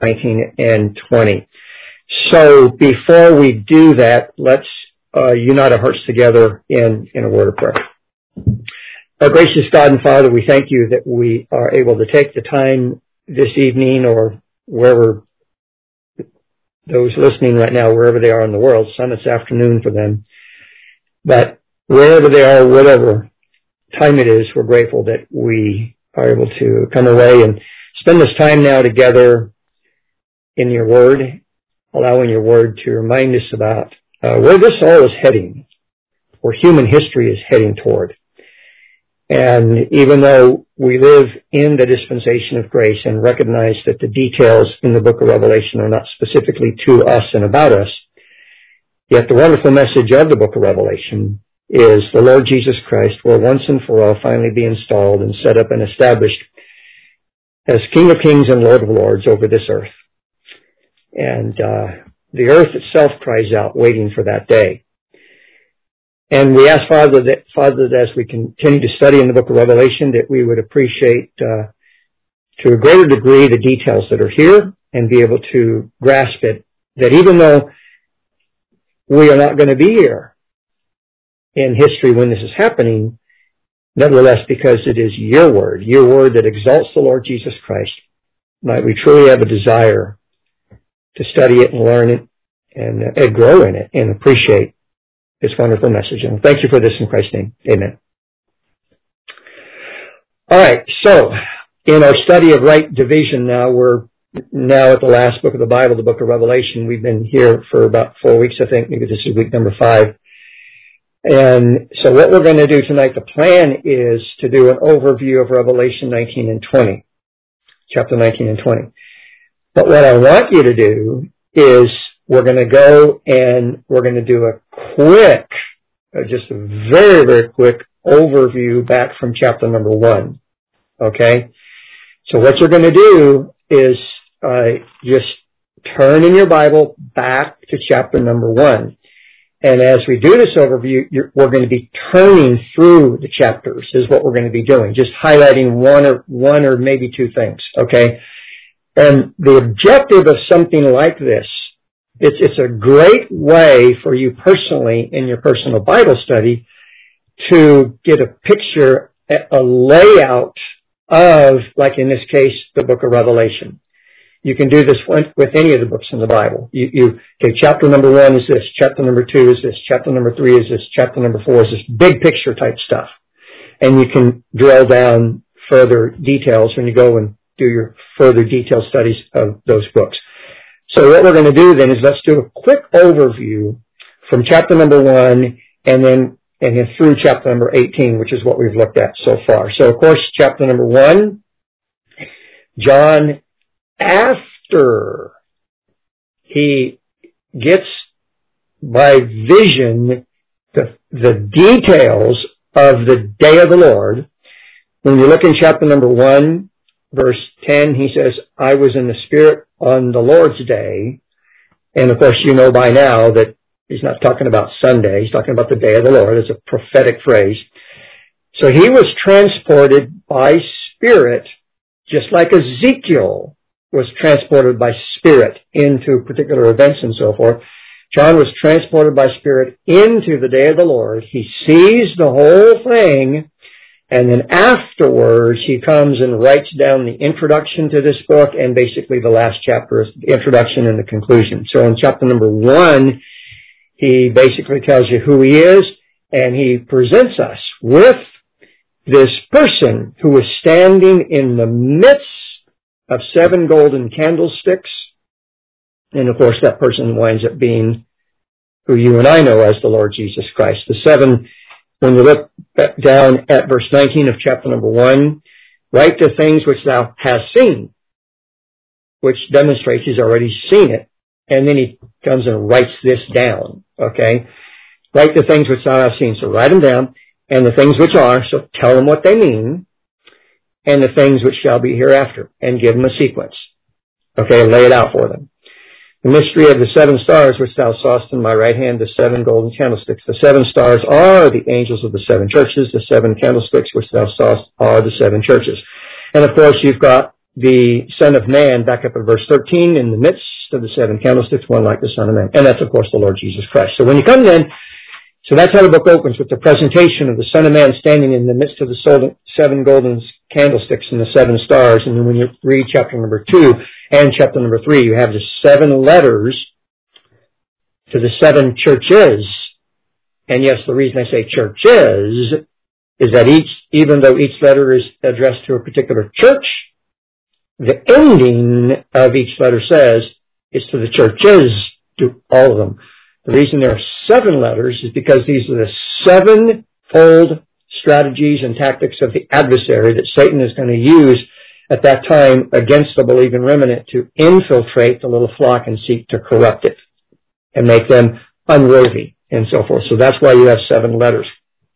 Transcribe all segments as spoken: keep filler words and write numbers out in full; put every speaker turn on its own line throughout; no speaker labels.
nineteen, and twenty. So before we do that, let's uh, unite our hearts together in, in a word of prayer. Our gracious God and Father, we thank you that we are able to take the time this evening, or wherever those listening right now, wherever they are in the world. Some it's afternoon for them. But wherever they are, whatever time it is, we're grateful that we are able to come away and spend this time now together in your word, allowing your word to remind us about uh, where this all is heading, where human history is heading toward. And even though we live in the dispensation of grace and recognize that the details in the book of Revelation are not specifically to us and about us, yet the wonderful message of the book of Revelation is the Lord Jesus Christ will once and for all finally be installed and set up and established as King of Kings and Lord of Lords over this earth. And uh, the earth itself cries out, waiting for that day. And we ask, Father, that, Father, that as we continue to study in the book of Revelation, that we would appreciate uh, to a greater degree the details that are here and be able to grasp it, that even though we are not going to be here in history when this is happening, nevertheless, because it is your word, your word that exalts the Lord Jesus Christ, might we truly have a desire to study it and learn it and, uh, and grow in it and appreciate this wonderful message. And thank you for this in Christ's name. Amen. All right. So in our study of right division now, we're now at the last book of the Bible, the book of Revelation. We've been here for about four weeks, I think. Maybe this is week number five. And so what we're going to do tonight, the plan is to do an overview of Revelation nineteen and twenty, chapter nineteen and twenty. But what I want you to do is we're going to go and we're going to do a quick, uh, just a very, very quick overview back from chapter number one. Okay? So what you're going to do is uh, just turn in your Bible back to chapter number one. And as we do this overview, you're, we're going to be turning through the chapters is what we're going to be doing, just highlighting one or one or maybe two things. Okay? And the objective of something like this, it's, it's a great way for you personally in your personal Bible study to get a picture, a layout of, like in this case, the book of Revelation. You can do this with any of the books in the Bible. You, you, okay, chapter number one is this, chapter number two is this, chapter number three is this, chapter number four is this, big picture type stuff. And you can drill down further details when you go and do your further detailed studies of those books. So what we're going to do then is let's do a quick overview from chapter number one and then and then through chapter number eighteen, which is what we've looked at so far. So of course, chapter number one, John, after he gets by vision the, the details of the day of the Lord, when you look in chapter number one, verse ten, he says, I was in the Spirit on the Lord's day. And of course, you know by now that he's not talking about Sunday. He's talking about the day of the Lord. It's a prophetic phrase. So he was transported by Spirit, just like Ezekiel was transported by Spirit into particular events and so forth. John was transported by Spirit into the day of the Lord. He sees the whole thing. And then afterwards, he comes and writes down the introduction to this book and basically the last chapter is the introduction and the conclusion. So in chapter number one, he basically tells you who he is and he presents us with this person who is standing in the midst of seven golden candlesticks. And of course, that person winds up being who you and I know as the Lord Jesus Christ. The seven When you look down at verse nineteen of chapter number one, write the things which thou hast seen, which demonstrates he's already seen it. And then he comes and writes this down, okay? Write the things which thou hast seen. So write them down. And the things which are, so tell them what they mean. And the things which shall be hereafter. And give them a sequence. Okay, lay it out for them. The mystery of the seven stars which thou sawest in my right hand, the seven golden candlesticks. The seven stars are the angels of the seven churches. The seven candlesticks which thou sawest are the seven churches. And of course, you've got the Son of Man, back up at verse thirteen, in the midst of the seven candlesticks, one like the Son of Man. And that's, of course, the Lord Jesus Christ. So when you come then, so that's how the book opens, with the presentation of the Son of Man standing in the midst of the seven golden candlesticks and the seven stars. And then when you read chapter number two and chapter number three, you have the seven letters to the seven churches. And yes, the reason I say churches is that each, even though each letter is addressed to a particular church, the ending of each letter says it's to the churches, to all of them. The reason there are seven letters is because these are the sevenfold strategies and tactics of the adversary that Satan is going to use at that time against the believing remnant to infiltrate the little flock and seek to corrupt it and make them unworthy and so forth. So that's why you have seven letters.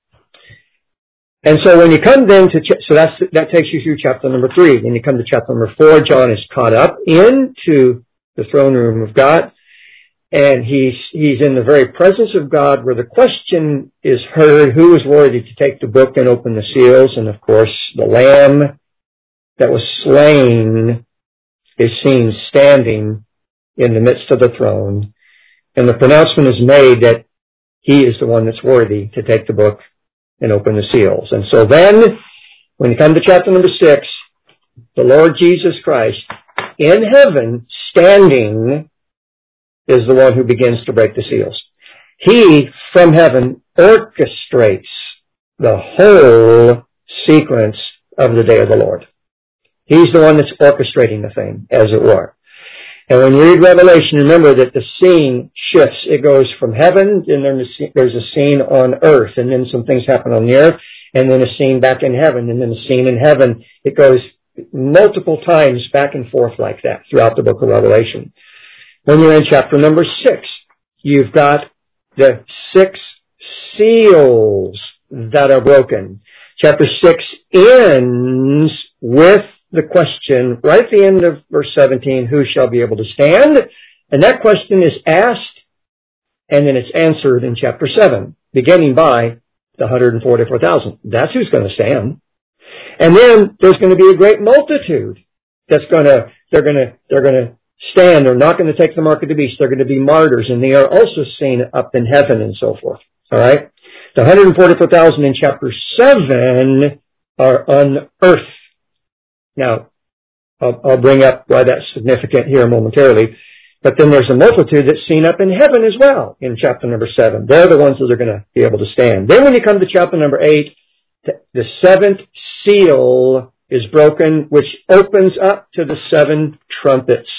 And so when you come then to, so that's, that takes you through chapter number three. Then you come to chapter number four, John is caught up into the throne room of God. And he's, he's in the very presence of God, where the question is heard, who is worthy to take the book and open the seals? And of course, the Lamb that was slain is seen standing in the midst of the throne. And the pronouncement is made that he is the one that's worthy to take the book and open the seals. And so then, when you come to chapter number six, the Lord Jesus Christ in heaven, standing, is the one who begins to break the seals. He, from heaven, orchestrates the whole sequence of the day of the Lord. He's the one that's orchestrating the thing, as it were. And when you read Revelation, remember that the scene shifts. It goes from heaven, and then there's a scene on earth, and then some things happen on the earth, and then a scene back in heaven, and then a scene in heaven. It goes multiple times back and forth like that throughout the book of Revelation. When you're in chapter number six, you've got the six seals that are broken. Chapter six ends with the question, right at the end of verse seventeen, who shall be able to stand? And that question is asked, and then it's answered in chapter seven, beginning by the one hundred forty-four thousand. That's who's going to stand. And then there's going to be a great multitude that's going to, they're going to, they're going to stand. They're not going to take the mark of the beast. They're going to be martyrs, and they are also seen up in heaven and so forth. All right? The one hundred forty-four thousand in chapter seven are on earth. Now, I'll, I'll bring up why that's significant here momentarily. But then there's a multitude that's seen up in heaven as well in chapter number seven. They're the ones that are going to be able to stand. Then when you come to chapter number eight, the, the seventh seal is broken, which opens up to the seven trumpets.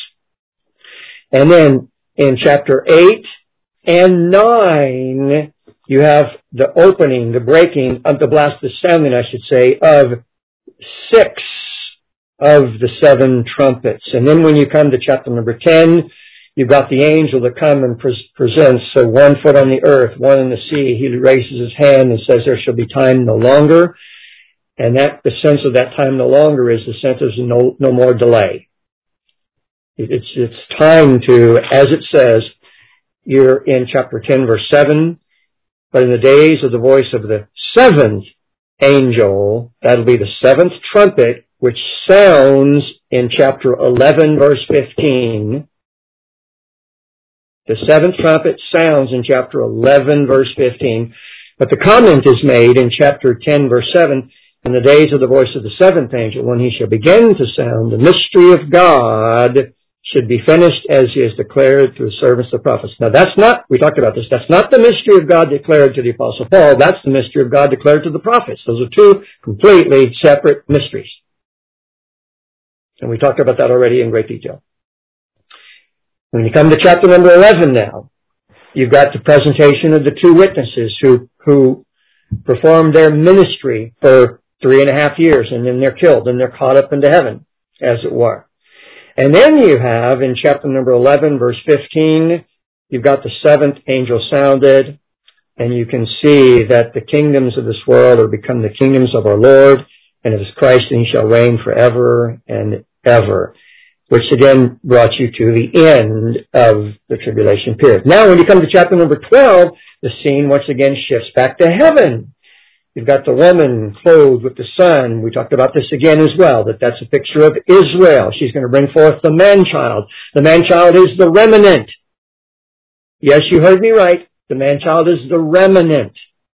And then in chapter eight and nine, you have the opening, the breaking of the blast, the sounding, I should say, of six of the seven trumpets. And then when you come to chapter number ten, you've got the angel that come and pre- presents so one foot on the earth, one in the sea. He raises his hand and says there shall be time no longer. And that the sense of that time no longer is the sense of no, no more delay. It's, it's time to, as it says, you're in chapter ten, verse seven, but in the days of the voice of the seventh angel, that'll be the seventh trumpet, which sounds in chapter eleven, verse fifteen. The seventh trumpet sounds in chapter eleven, verse fifteen. But the comment is made in chapter ten, verse seven, in the days of the voice of the seventh angel, when he shall begin to sound, the mystery of God should be finished as he has declared to his servants the prophets. Now that's not, we talked about this, that's not the mystery of God declared to the Apostle Paul, that's the mystery of God declared to the prophets. Those are two completely separate mysteries. And we talked about that already in great detail. When you come to chapter number eleven now, you've got the presentation of the two witnesses who, who performed their ministry for three and a half years, and then they're killed, and they're caught up into heaven, as it were. And then you have, in chapter number eleven, verse fifteen, you've got the seventh angel sounded, and you can see that the kingdoms of this world are become the kingdoms of our Lord and of his Christ, and he shall reign forever and ever, which again brought you to the end of the tribulation period. Now, when you come to chapter number twelve, the scene once again shifts back to heaven. You've got the woman clothed with the sun. We talked about this again as well, that that's a picture of Israel. She's going to bring forth the man-child. The man-child is the remnant. Yes, you heard me right. The man-child is the remnant.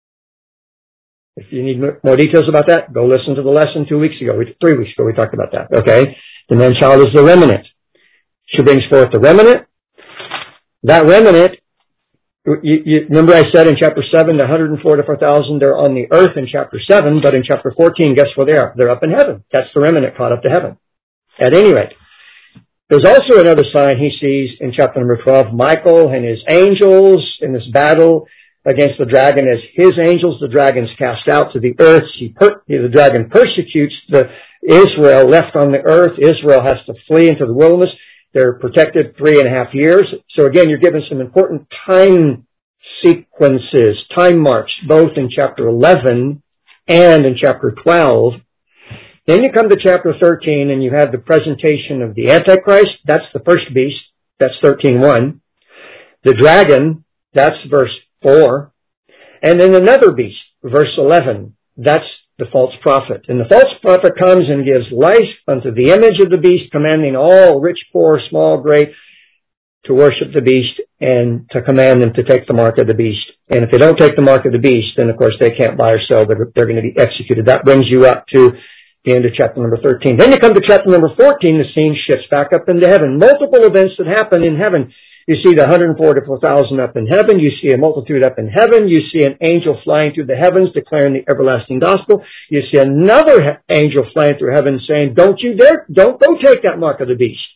If you need more details about that, go listen to the lesson two weeks ago, three weeks ago, we talked about that, okay? The man-child is the remnant. She brings forth the remnant. That remnant, you, you, remember I said in chapter seven, the one hundred forty-four thousand, they're on the earth in chapter seven, but in chapter fourteen, guess where they are? They're up in heaven. That's the remnant caught up to heaven. At any rate, there's also another sign he sees in chapter number twelve, Michael and his angels in this battle against the dragon. As his angels, the dragon's cast out to the earth. He per- the dragon persecutes the Israel left on the earth. Israel has to flee into the wilderness. They're protected three and a half years. So again, you're given some important time sequences, time marks, both in chapter eleven and in chapter twelve. Then you come to chapter thirteen and you have the presentation of the Antichrist. That's the first beast. That's thirteen one. The dragon, that's verse four. And then another beast, verse eleven. That's the false prophet. And the false prophet comes and gives life unto the image of the beast, commanding all, rich, poor, small, great, to worship the beast and to command them to take the mark of the beast. And if they don't take the mark of the beast, then of course they can't buy or sell. They're, they're going to be executed. That brings you up to the end of chapter number thirteen. Then you come to chapter number fourteen, the scene shifts back up into heaven. Multiple events that happen in heaven. You see the one hundred forty-four thousand up in heaven. You see a multitude up in heaven. You see an angel flying through the heavens declaring the everlasting gospel. You see another angel flying through heaven saying, don't you dare, don't go take that mark of the beast.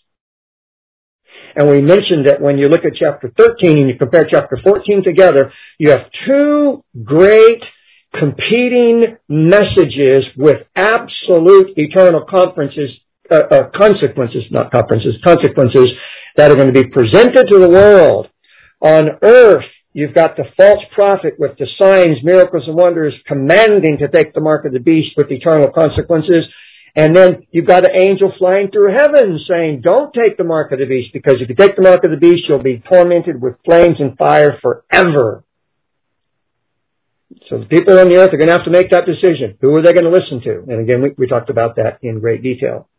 And we mentioned that when you look at chapter thirteen and you compare chapter fourteen together, you have two great competing messages with absolute eternal conferences, uh, uh, consequences, not conferences, consequences that are going to be presented to the world. On earth, you've got the false prophet with the signs, miracles, and wonders commanding to take the mark of the beast with eternal consequences. And then you've got an angel flying through heaven saying, don't take the mark of the beast, because if you take the mark of the beast, you'll be tormented with flames and fire forever. So the people on the earth are going to have to make that decision. Who are they going to listen to? And again, we, we talked about that in great detail.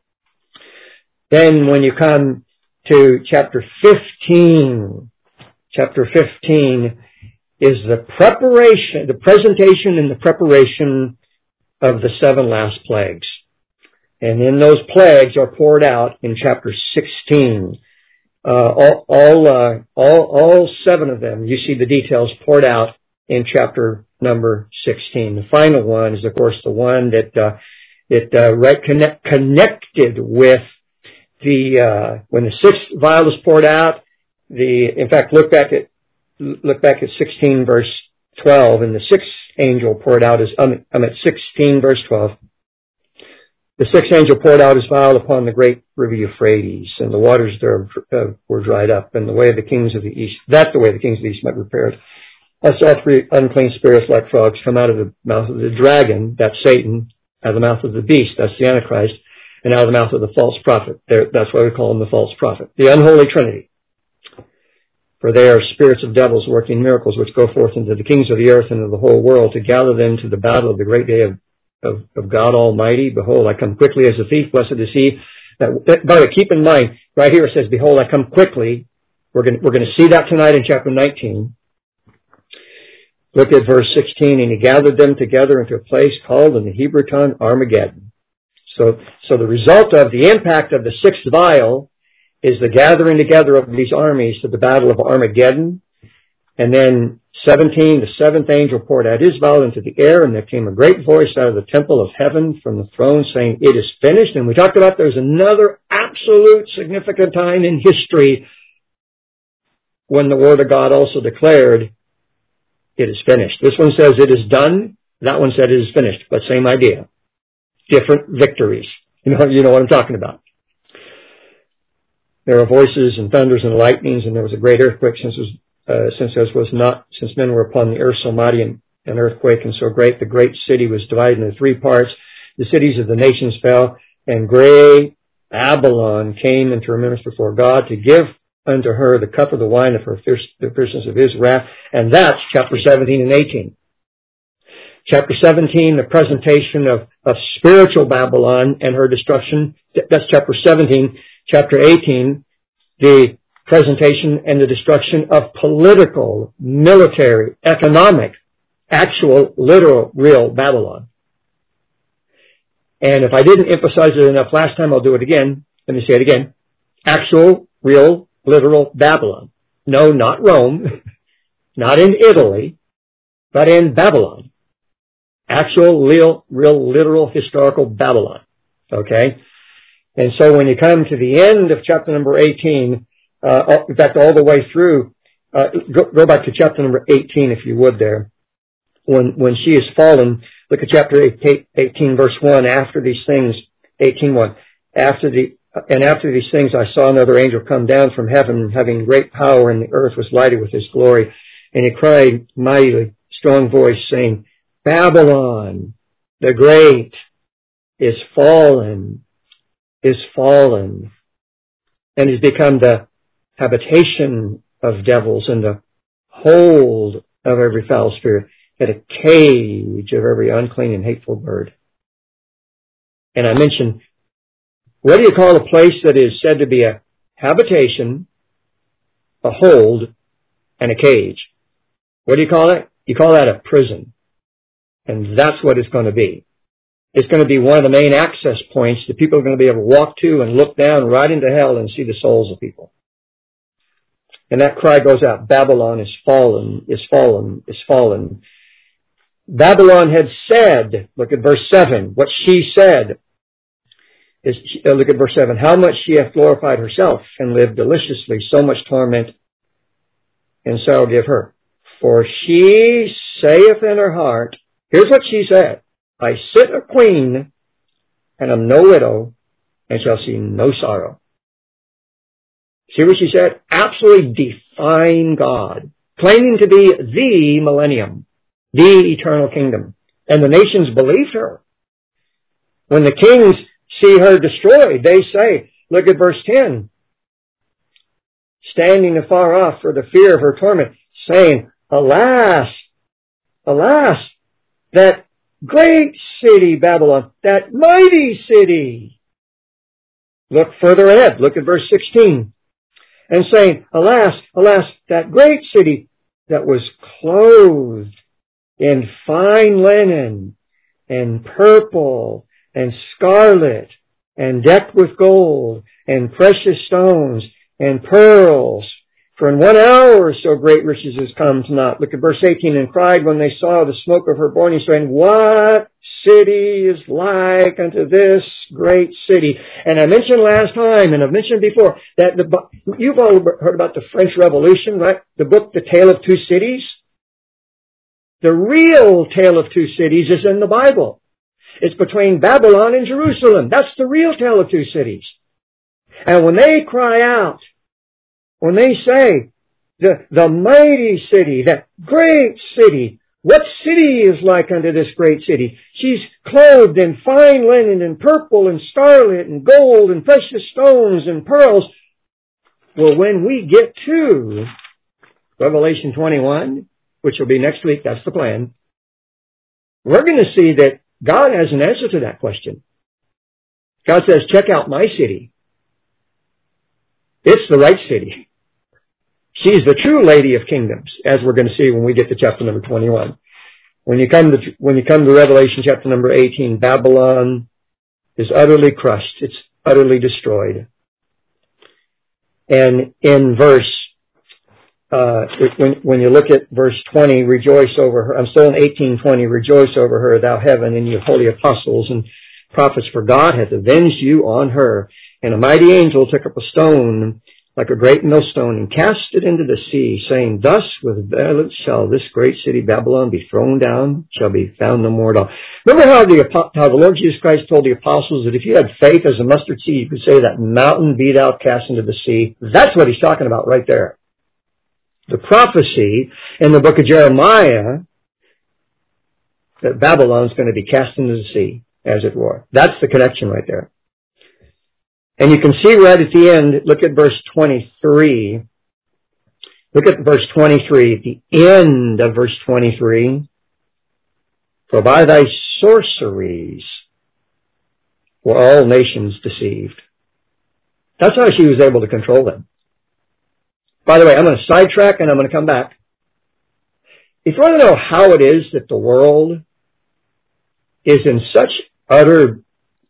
Then when you come to chapter fifteen, chapter fifteen is the preparation, the presentation and the preparation of the seven last plagues. And then those plagues are poured out in chapter sixteen. Uh, all, all, uh, all, all seven of them, you see the details poured out in chapter number sixteen. The final one is, of course, the one that, uh, it, uh, right connect, connected with the, uh, when the sixth vial is poured out, the, in fact, look back at, look back at sixteen verse twelve, and the sixth angel poured out his, I'm, I'm at sixteen verse twelve. The sixth angel poured out his vial upon the great river Euphrates, and the waters there uh, were dried up, and the way of the kings of the east, that the way of the kings of the east might be prepared. I saw three unclean spirits like frogs come out of the mouth of the dragon, that's Satan, out of the mouth of the beast, that's the Antichrist, and out of the mouth of the false prophet. They're, that's why we call him the false prophet. The unholy trinity. For they are spirits of devils working miracles, which go forth into the kings of the earth and of the whole world, to gather them to the battle of the great day of, of, of God Almighty. Behold, I come quickly as a thief. Blessed is he. That, that, by the way, keep in mind, right here it says, behold, I come quickly. We're going we're going to see that tonight in chapter nineteen. Look at verse sixteen. And he gathered them together into a place called in the Hebrew tongue Armageddon. So, so the result of the impact of the sixth vial is the gathering together of these armies to the battle of Armageddon. And then seventeen, the seventh angel poured out his vial into the air, and there came a great voice out of the temple of heaven from the throne saying, it is finished. And we talked about there's another absolute significant time in history when the word of God also declared, it is finished. This one says it is done. That one said it is finished, but same idea. Different victories. You know, you know what I'm talking about. There are voices and thunders and lightnings, and there was a great earthquake, since was, uh, since there was not, since men were upon the earth so mighty, and an earthquake and so great. The great city was divided into three parts. The cities of the nations fell, and great Babylon came into remembrance before God to give unto her the cup of the wine of her fierce, the fierceness of his wrath. And that's chapter seventeen and eighteen. Chapter seventeen, the presentation of, of spiritual Babylon and her destruction. That's chapter seventeen. Chapter eighteen, the presentation and the destruction of political, military, economic, actual, literal, real Babylon. And if I didn't emphasize it enough last time, I'll do it again. Let me say it again. Actual, real, literal Babylon. No, not Rome, not in Italy, but in Babylon. Actual, real, real, literal, historical Babylon. Okay? And so when you come to the end of chapter number eighteen, uh, in fact, all the way through, uh, go, go back to chapter number eighteen, if you would there. When, when she is fallen, look at chapter eighteen, verse one. After these things, eighteen one. After the, and after these things, I saw another angel come down from heaven, having great power, and the earth was lighted with his glory. And he cried mightily, strong voice, saying, Babylon, the great, is fallen, is fallen, and has become the habitation of devils and the hold of every foul spirit, and a cage of every unclean and hateful bird. And I mentioned, what do you call a place that is said to be a habitation, a hold, and a cage? What do you call it? You call that a prison. And that's what it's going to be. It's going to be one of the main access points that people are going to be able to walk to and look down right into hell and see the souls of people. And that cry goes out, Babylon is fallen, is fallen, is fallen. Babylon had said, look at verse seven, what she said is, uh, look at verse seven, how much she hath glorified herself and lived deliciously, so much torment, and so I'll give her. For she saith in her heart, here's what she said, I sit a queen, and am no widow, and shall see no sorrow. See what she said? Absolutely defying God, claiming to be the millennium, the eternal kingdom. And the nations believed her. When the kings see her destroyed, they say, look at verse ten, standing afar off for the fear of her torment, saying, Alas, alas, that great city, Babylon, that mighty city. Look further ahead. Look at verse sixteen. And saying, Alas, alas, that great city that was clothed in fine linen and purple and scarlet and decked with gold and precious stones and pearls. For in one hour so great riches has come to naught. Look at verse eighteen. And cried when they saw the smoke of her burning, saying, What city is like unto this great city? And I mentioned last time, and I've mentioned before, that the, you've all heard about the French Revolution, right? The book, The Tale of Two Cities. The real Tale of Two Cities is in the Bible. It's between Babylon and Jerusalem. That's the real Tale of Two Cities. And when they cry out, when they say, the, the mighty city, that great city, what city is like unto this great city? She's clothed in fine linen and purple and scarlet and gold and precious stones and pearls. Well, when we get to Revelation twenty-one, which will be next week, that's the plan, we're going to see that God has an answer to that question. God says, check out my city. It's the right city. She's the true Lady of Kingdoms, as we're going to see when we get to chapter number twenty-one. When you come to, when you come to Revelation chapter number eighteen, Babylon is utterly crushed. It's utterly destroyed. And in verse, uh, when, when you look at verse twenty, rejoice over her. I'm still in eighteen twenty. Rejoice over her, thou heaven, and you holy apostles and prophets, for God hath avenged you on her. And a mighty angel took up a stone, like a great millstone, and cast it into the sea, saying, Thus with violence shall this great city Babylon be thrown down, shall be found no more at all. Remember how the, how the Lord Jesus Christ told the apostles that if you had faith as a mustard seed, you could say that mountain, be thou cast into the sea? That's what he's talking about right there. The prophecy in the book of Jeremiah that Babylon's going to be cast into the sea, as it were. That's the connection right there. And you can see right at the end, look at verse twenty-three. Look at verse twenty-three. At the end of verse twenty-three, For by thy sorceries were all nations deceived. That's how she was able to control them. By the way, I'm going to sidetrack and I'm going to come back. If you want to know how it is that the world is in such utter,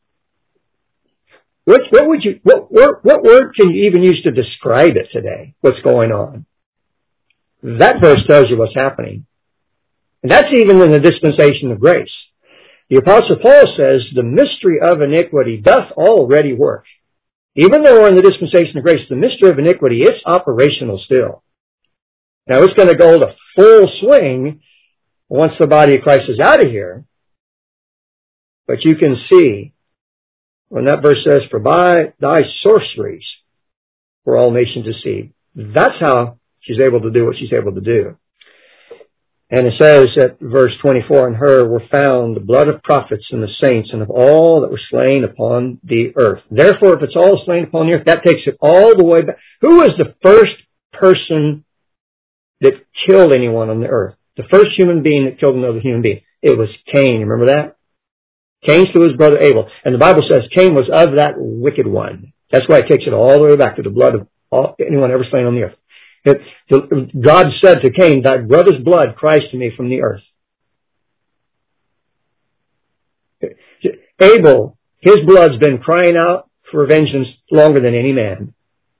what, what would you, what, what, what word can you even use to describe it today? What's going on? That verse tells you what's happening. And that's even in the dispensation of grace. The Apostle Paul says, the mystery of iniquity doth already work. Even though we're in the dispensation of grace, the mystery of iniquity, it's operational still. Now it's going to go to full swing once the body of Christ is out of here. But you can see when that verse says, for by thy sorceries were all nations deceived. That's how she's able to do what she's able to do. And it says at verse twenty-four, in her were found the blood of prophets and the saints and of all that were slain upon the earth. Therefore, if it's all slain upon the earth, that takes it all the way back. Who was the first person that killed anyone on the earth? The first human being that killed another human being. It was Cain. Remember that? Cain slew his brother Abel. And the Bible says Cain was of that wicked one. That's why it takes it all the way back to the blood of all, anyone ever slain on the earth. It, the, God said to Cain, thy brother's blood cries to me from the earth. Abel, his blood's been crying out for vengeance longer than any man.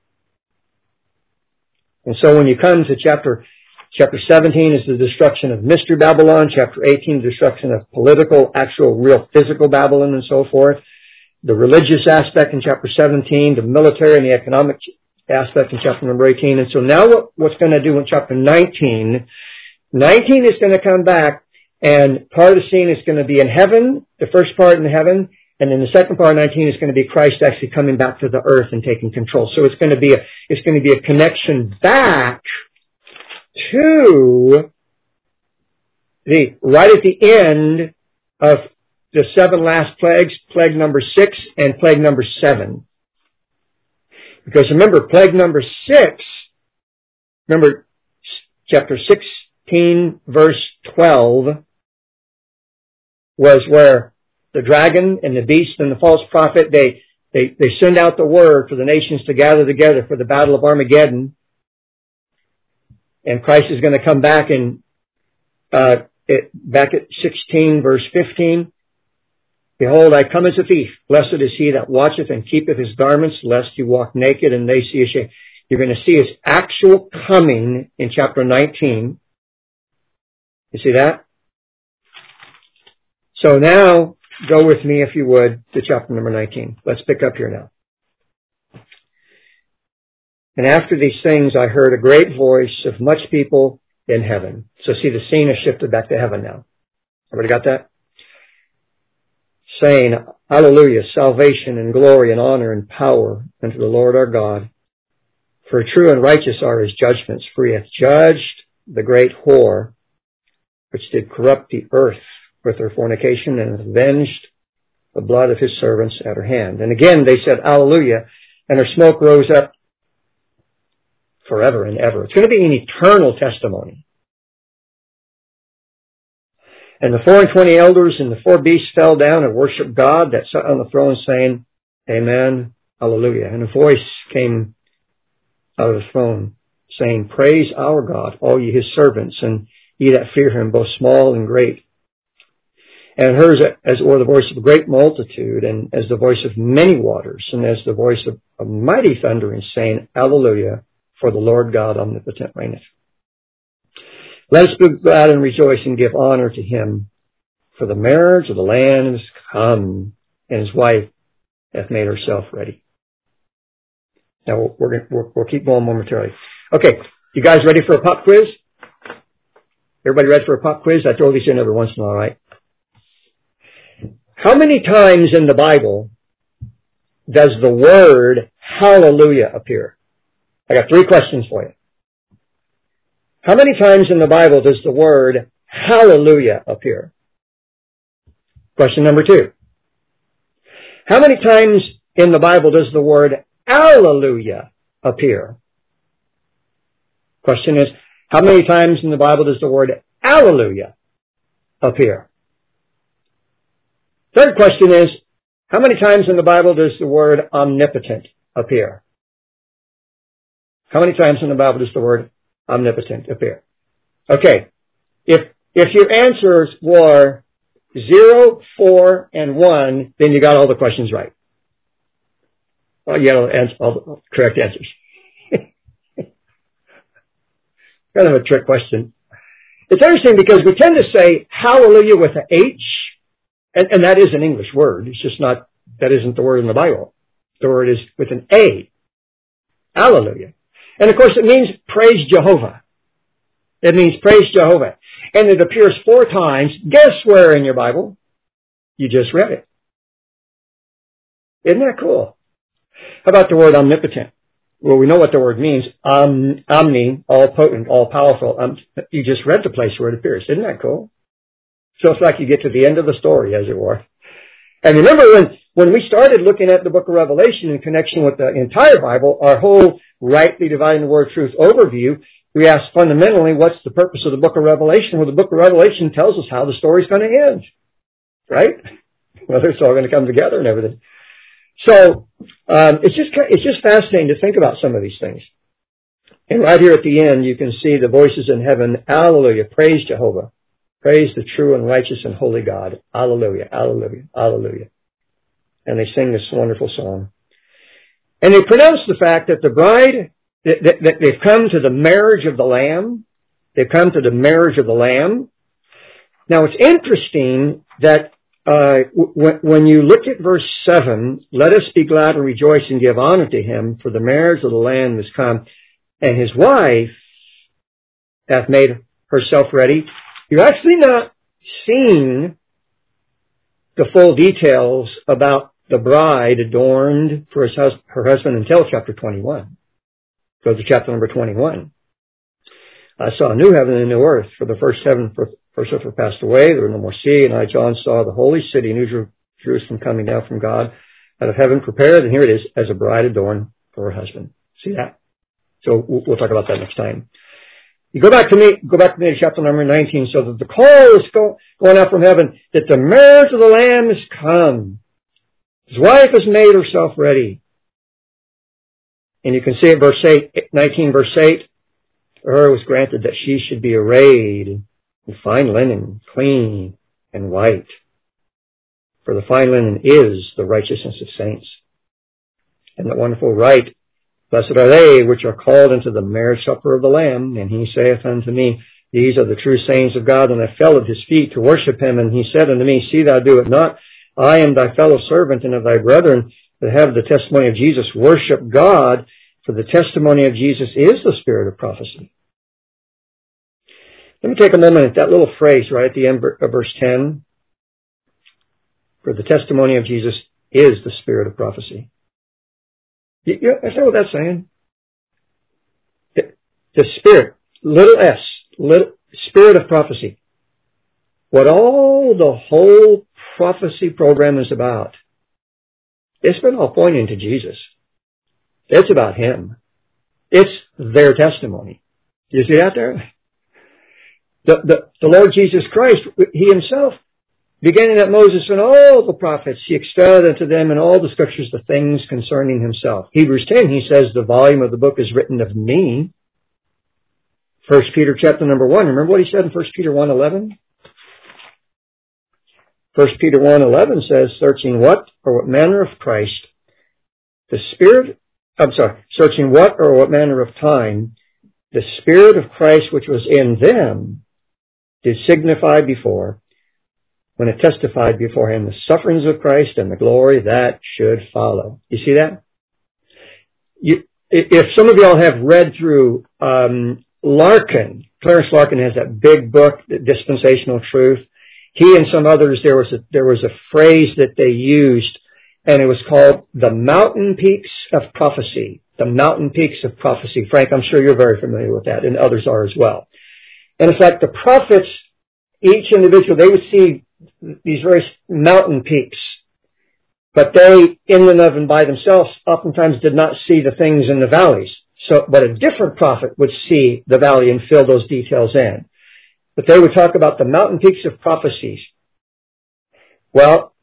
And so when you come to chapter chapter seventeen is the destruction of mystery Babylon, chapter eighteen, the destruction of political, actual, real physical Babylon and so forth, the religious aspect in chapter seventeen, the military and the economic aspect in chapter number eighteen. And so now what, what's going to do in chapter nineteen, nineteen is going to come back, and part of the scene is going to be in heaven, the first part in heaven, and then the second part of nineteen is going to be Christ actually coming back to the earth and taking control. So it's going to be a, it's going to be a connection back to the, right at the end of the seven last plagues, plague number six and plague number seven. Because remember, plague number six, remember chapter sixteen, verse twelve, was where the dragon and the beast and the false prophet, they, they, they send out the word for the nations to gather together for the battle of Armageddon. And Christ is going to come back and, uh, it, back at sixteen, verse fifteen. Behold, I come as a thief. Blessed is he that watcheth and keepeth his garments, lest he walk naked and they see his shame. You're going to see his actual coming in chapter nineteen. You see that? So now, go with me, if you would, to chapter number nineteen. Let's pick up here now. And after these things, I heard a great voice of much people in heaven. So see, the scene has shifted back to heaven now. Everybody got that? Saying, Hallelujah, salvation and glory and honor and power unto the Lord our God. For true and righteous are his judgments, for he hath judged the great whore, which did corrupt the earth with her fornication, and hath avenged the blood of his servants at her hand. And again they said, Hallelujah, and her smoke rose up forever and ever. It's going to be an eternal testimony. And the four and twenty elders and the four beasts fell down and worshipped God that sat on the throne, saying, Amen, Hallelujah. And a voice came out of the throne, saying, Praise our God, all ye his servants, and ye that fear him, both small and great. And hers as or the voice of a great multitude, and as the voice of many waters, and as the voice of a mighty thundering, saying, Hallelujah, for the Lord God omnipotent reigneth. Let us be glad and rejoice and give honor to him, for the marriage of the Lamb is come, and his wife hath made herself ready. Now, we're going we'll, we'll keep going momentarily. Okay, you guys ready for a pop quiz? Everybody ready for a pop quiz? I throw these in every once in a while, right? How many times in the Bible does the word hallelujah appear? I got three questions for you. How many times in the Bible does the word hallelujah appear? Question number two. How many times in the Bible does the word alleluia appear? Question is, how many times in the Bible does the word alleluia appear? Third question is, how many times in the Bible does the word omnipotent appear? How many times in the Bible does the word omnipotent appear? Okay, if if your answers were zero, four, and one, then you got all the questions right. Well, you got all the, ans- all the correct answers. Kind of a trick question. It's interesting because we tend to say hallelujah with an H, and, and that is an English word. It's just not, that isn't the word in the Bible. The word is with an A. Hallelujah. And of course it means praise Jehovah. It means praise Jehovah. And it appears four times. Guess where in your Bible? You just read it. Isn't that cool? How about the word omnipotent? Well, we know what the word means. Um, omni, all potent, all powerful. Um, you just read the place where it appears. Isn't that cool? So it's like you get to the end of the story, as it were. And remember when, when we started looking at the book of Revelation in connection with the entire Bible, our whole rightly dividing the word truth overview, we asked fundamentally, what's the purpose of the book of Revelation? Well, the book of Revelation tells us how the story's going to end. Right? Whether it's all going to come together and everything. So, um, it's just, it's just fascinating to think about some of these things. And right here at the end, you can see the voices in heaven. Hallelujah. Praise Jehovah. Praise the true and righteous and holy God. Hallelujah. Hallelujah. Hallelujah. And they sing this wonderful song. And they pronounce the fact that the bride, that, that, that they've come to the marriage of the Lamb. They've come to the marriage of the Lamb. Now it's interesting that Uh, when, when you look at verse seven, let us be glad and rejoice and give honor to him, for the marriage of the Lamb is come, and his wife hath made herself ready. You're actually not seeing the full details about the bride adorned for his hus- her husband until chapter twenty-one. Go to chapter number twenty-one. I saw a new heaven and a new earth, for the first heaven for First earth passed away, there was no more sea, and I, John, saw the holy city, New Jerusalem, coming down from God out of heaven, prepared, and here it is, as a bride adorned for her husband. See that? So we'll talk about that next time. You go back to me, go back to me to chapter number nineteen, so that the call is go, going out from heaven, that the marriage of the Lamb is come. His wife has made herself ready. And you can see it, verse eight, nineteen, verse eight, to her was granted that she should be arrayed in fine linen, clean and white. For the fine linen is the righteousness of saints. And that wonderful right, blessed are they which are called into the marriage supper of the Lamb. And he saith unto me, these are the true sayings of God. And I fell at his feet to worship him. And he said unto me, see thou do it not. I am thy fellow servant and of thy brethren that have the testimony of Jesus. Worship God, for the testimony of Jesus is the spirit of prophecy. Let me take a moment at that little phrase right at the end of verse ten. For the testimony of Jesus is the spirit of prophecy. You, you understand what that's saying? The, the spirit, little s, little spirit of prophecy. What all the whole prophecy program is about. It's been all pointing to Jesus. It's about him. It's their testimony. You see that there? The, the, the Lord Jesus Christ, he himself, beginning at Moses and all the prophets, he extolled unto them in all the scriptures the things concerning himself. Hebrews ten, he says, the volume of the book is written of me. First Peter chapter number one, remember what he said in First Peter one eleven? First Peter one eleven says, searching what or what manner of Christ, the Spirit, I'm sorry, searching what or what manner of time, the Spirit of Christ which was in them, did signify before, when it testified before him the sufferings of Christ and the glory that should follow. You see that? You, if some of y'all have read through um, Larkin, Clarence Larkin has that big book, Dispensational Truth. He and some others, there was a, there was a phrase that they used, and it was called the mountain peaks of prophecy. The mountain peaks of prophecy. Frank, I'm sure you're very familiar with that, and others are as well. And it's like the prophets, each individual, they would see these various mountain peaks, but they, in and of and by themselves, oftentimes did not see the things in the valleys. So, but a different prophet would see the valley and fill those details in. But they would talk about the mountain peaks of prophecies. Well,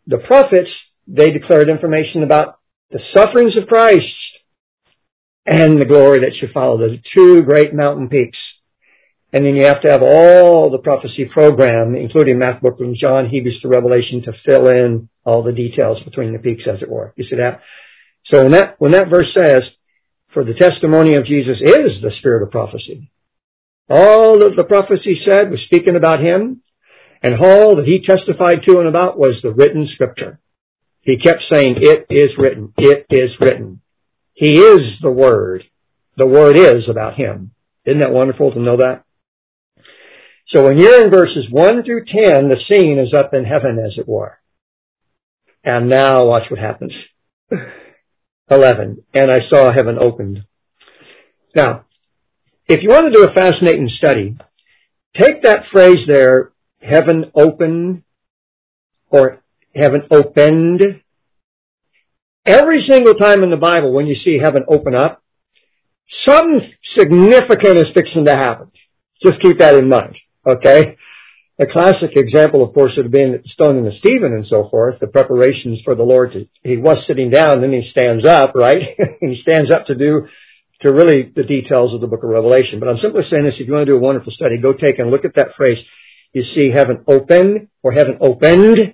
the prophets, they declared information about the sufferings of Christ and the glory that should follow, the two great mountain peaks. And then you have to have all the prophecy program, including Matthew, Book of John, Hebrews to Revelation, to fill in all the details between the peaks, as it were. You see that? So when that, when that verse says, for the testimony of Jesus is the spirit of prophecy, all that the prophecy said was speaking about him, and all that he testified to and about was the written scripture. He kept saying, it is written, it is written. He is the Word. The Word is about him. Isn't that wonderful to know that? So when you're in verses one through ten, the scene is up in heaven, as it were. And now watch what happens. eleven. And I saw heaven opened. Now, if you want to do a fascinating study, take that phrase there, heaven opened, or heaven opened. Every single time in the Bible when you see heaven open up, something significant is fixing to happen. Just keep that in mind, okay? A classic example, of course, would have been stoning of Stephen and so forth, the preparations for the Lord. To, he was sitting down, then he stands up, right? He stands up to do, to really the details of the book of Revelation. But I'm simply saying this, if you want to do a wonderful study, go take and look at that phrase. You see heaven open or heaven opened.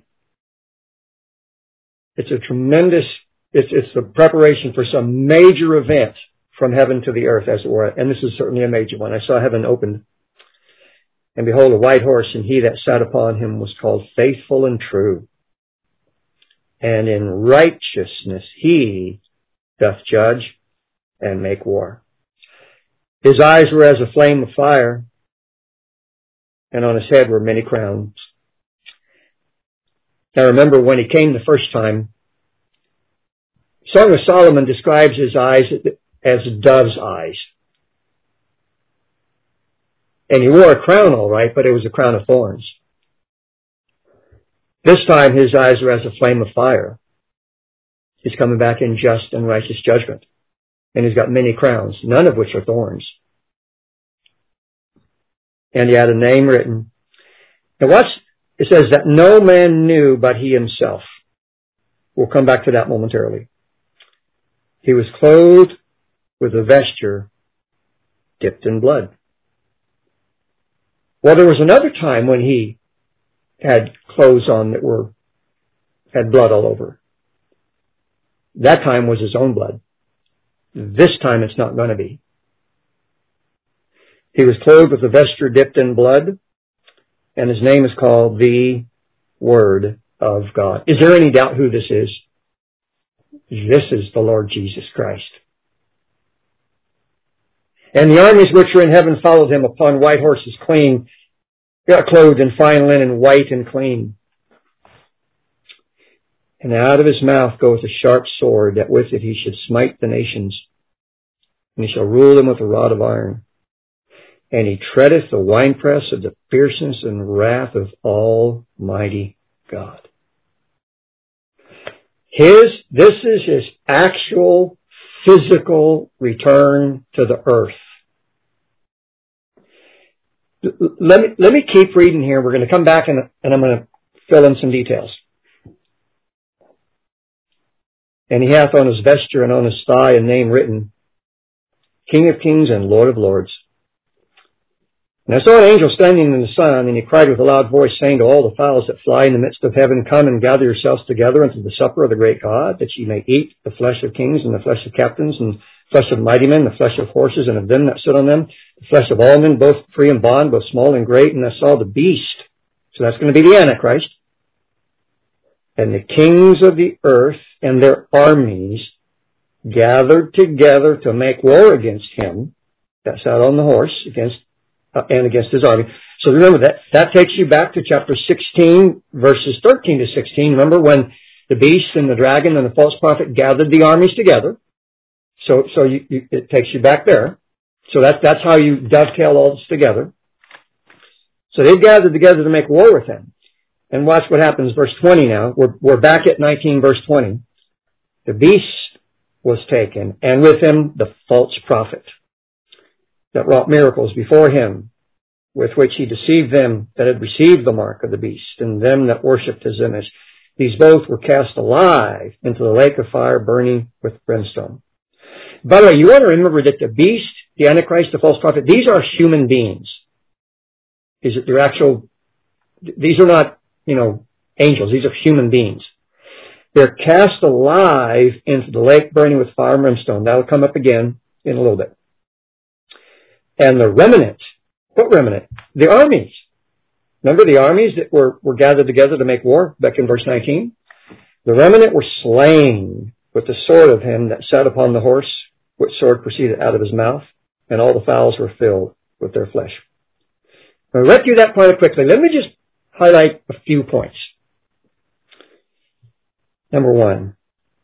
It's a tremendous, it's, it's the preparation for some major event from heaven to the earth, as it were. And this is certainly a major one. I saw heaven opened. And behold, a white horse, and he that sat upon him was called Faithful and True. And in righteousness he doth judge and make war. His eyes were as a flame of fire, and on his head were many crowns. Now remember, when he came the first time, Song of Solomon describes his eyes as dove's eyes. And he wore a crown, all right, but it was a crown of thorns. This time his eyes are as a flame of fire. He's coming back in just and righteous judgment. And he's got many crowns, none of which are thorns. And he had a name written. Now what's, it says that no man knew but he himself. We'll come back to that momentarily. He was clothed with a vesture dipped in blood. Well, there was another time when he had clothes on that were, had blood all over. That time was his own blood. This time it's not going to be. He was clothed with a vesture dipped in blood, and his name is called the Word of God. Is there any doubt who this is? This is the Lord Jesus Christ. And the armies which were in heaven followed him upon white horses, clean, clothed in fine linen, white and clean. And out of his mouth goeth a sharp sword, that with it he should smite the nations. And he shall rule them with a rod of iron. And he treadeth the winepress of the fierceness and wrath of Almighty God. His, this is his actual physical return to the earth. Let me, let me keep reading here. We're going to come back and, and I'm going to fill in some details. And he hath on his vesture and on his thigh a name written, King of Kings and Lord of Lords. And I saw an angel standing in the sun, and he cried with a loud voice, saying to all the fowls that fly in the midst of heaven, Come and gather yourselves together unto the supper of the great God, that ye may eat the flesh of kings, and the flesh of captains, and the flesh of mighty men, the flesh of horses, and of them that sit on them, the flesh of all men, both free and bond, both small and great. And I saw the beast. So that's going to be the Antichrist. And the kings of the earth and their armies gathered together to make war against him that sat on the horse, against Uh, and against his army. So remember that, that takes you back to chapter sixteen, verses thirteen to sixteen. Remember when the beast and the dragon and the false prophet gathered the armies together. So, so you, you, it takes you back there. So that's, that's how you dovetail all this together. So they gathered together to make war with him. And watch what happens, verse twenty now. We're, we're back at nineteen, verse twenty. The beast was taken, and with him the false prophet, that wrought miracles before him, with which he deceived them that had received the mark of the beast, and them that worshipped his image. These both were cast alive into the lake of fire burning with brimstone. By the way, you want to remember that the beast, the Antichrist, the false prophet, these are human beings. These are, they're actual, these are not, you know, angels. These are human beings. They're cast alive into the lake burning with fire and brimstone. That'll come up again in a little bit. And the remnant, what remnant? The armies. Remember the armies that were, were gathered together to make war back in verse nineteen? The remnant were slain with the sword of him that sat upon the horse, which sword proceeded out of his mouth, and all the fowls were filled with their flesh. I read through that part quickly. Let me just highlight a few points. Number one,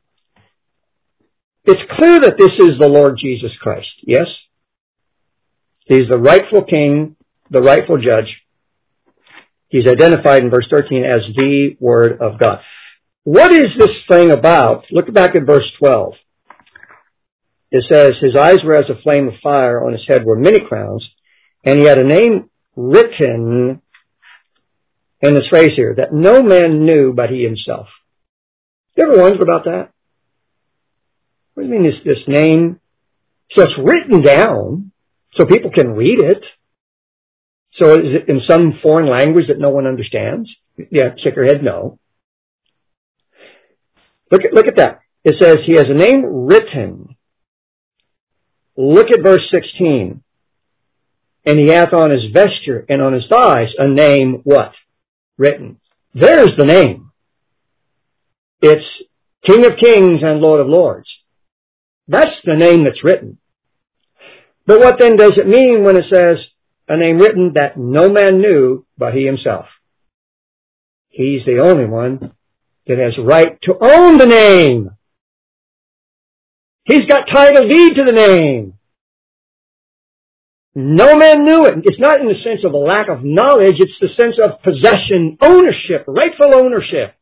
it's clear that this is the Lord Jesus Christ, yes? He's the rightful king, the rightful judge. He's identified in verse thirteen as the Word of God. What is this thing about? Look back at verse twelve. It says, his eyes were as a flame of fire, on his head were many crowns, and he had a name written in this phrase here, that no man knew but he himself. You ever wondered about that? What do you mean this, this name? So it's written down so people can read it. So is it in some foreign language that no one understands? Yeah, shake your head, no. Look at, look at that. It says he has a name written. Look at verse sixteen. And he hath on his vesture and on his thighs a name, what? Written. There's the name. It's King of Kings and Lord of Lords. That's the name that's written. But what then does it mean when it says a name written that no man knew but he himself? He's the only one that has right to own the name. He's got title deed to the name. No man knew it. It's not in the sense of a lack of knowledge. It's the sense of possession, ownership, rightful ownership.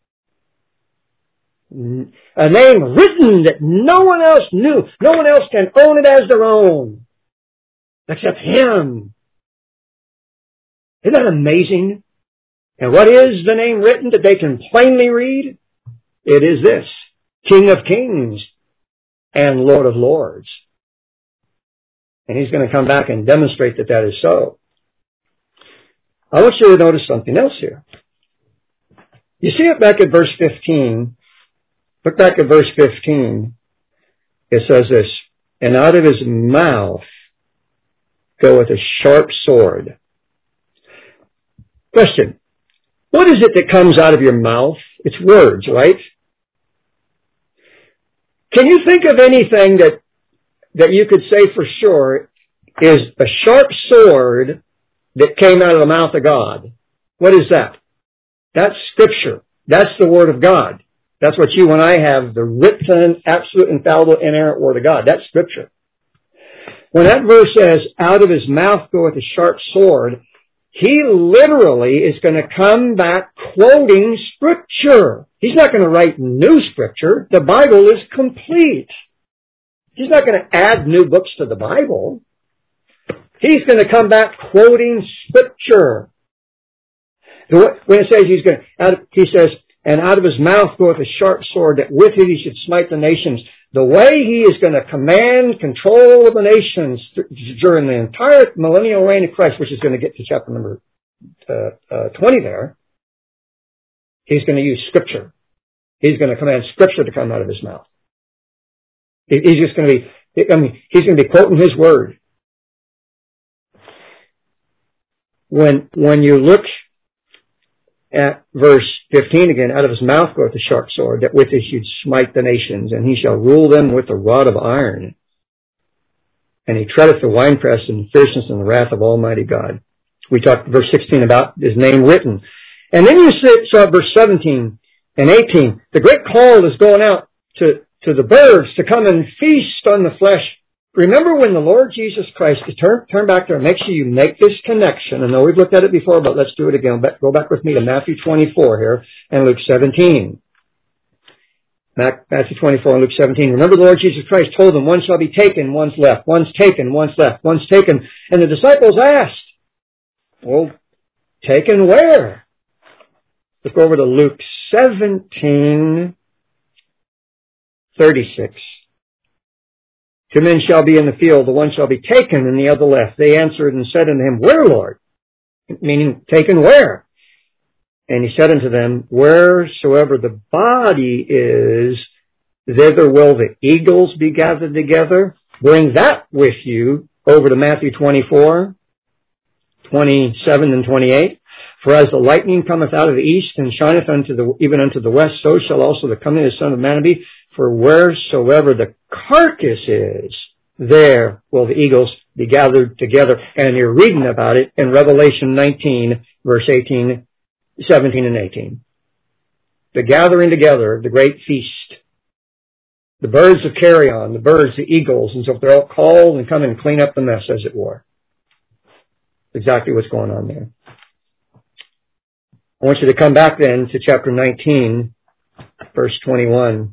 A name written that no one else knew. No one else can own it as their own except him. Isn't that amazing? And what is the name written that they can plainly read? It is this, King of Kings and Lord of Lords. And he's going to come back and demonstrate that that is so. I want you to notice something else here. You see it back at verse fifteen. Look back at verse fifteen. It says this, and out of his mouth goeth a sharp sword. Question. What is it that comes out of your mouth? It's words, right? Can you think of anything that that you could say for sure is a sharp sword that came out of the mouth of God? What is that? That's Scripture. That's the Word of God. That's what you and I have, the written, absolute, infallible, inerrant Word of God. That's Scripture. When that verse says, out of his mouth goeth a sharp sword, he literally is going to come back quoting Scripture. He's not going to write new Scripture. The Bible is complete. He's not going to add new books to the Bible. He's going to come back quoting Scripture. When it says he's going to, he says, and out of his mouth goeth a sharp sword, that with it he should smite the nations. The way he is going to command control of the nations during the entire millennial reign of Christ, which is going to get to chapter number uh, uh, twenty there, he's going to use Scripture. He's going to command Scripture to come out of his mouth. He's just going to be, I mean, he's going to be quoting his word. When, when you look at verse fifteen again, out of his mouth goeth a sharp sword, that with it he should smite the nations, and he shall rule them with a rod of iron. And he treadeth the winepress in the fierceness and the wrath of Almighty God. We talked verse sixteen about his name written. And then you saw verse seventeen and eighteen. The great call is going out to, to the birds to come and feast on the flesh. Remember when the Lord Jesus Christ, to turn, turn back there and make sure you make this connection. I know we've looked at it before, but let's do it again. Go back with me to Matthew twenty-four here and Luke seventeen. Matthew twenty-four and Luke seventeen. Remember the Lord Jesus Christ told them, one shall be taken, one's left. One's taken, one's left. One's taken. And the disciples asked, well, taken where? Look over to Luke seventeen thirty-six. Two men shall be in the field, the one shall be taken and the other left. They answered and said unto him, Where, Lord? Meaning, taken where? And he said unto them, Wheresoever the body is, thither will the eagles be gathered together. Bring that with you over to Matthew twenty-four, twenty-seven and twenty-eight. For as the lightning cometh out of the east and shineth unto the, even unto the west, so shall also the coming of the Son of Man be. For wheresoever the carcass is, there will the eagles be gathered together. And you're reading about it in Revelation nineteen, verse eighteen, seventeen and eighteen. The gathering together, the great feast. The birds of carrion, the birds, the eagles, and so if they're all called and come and clean up the mess, as it were. Exactly what's going on there. I want you to come back then to chapter nineteen, verse twenty-one.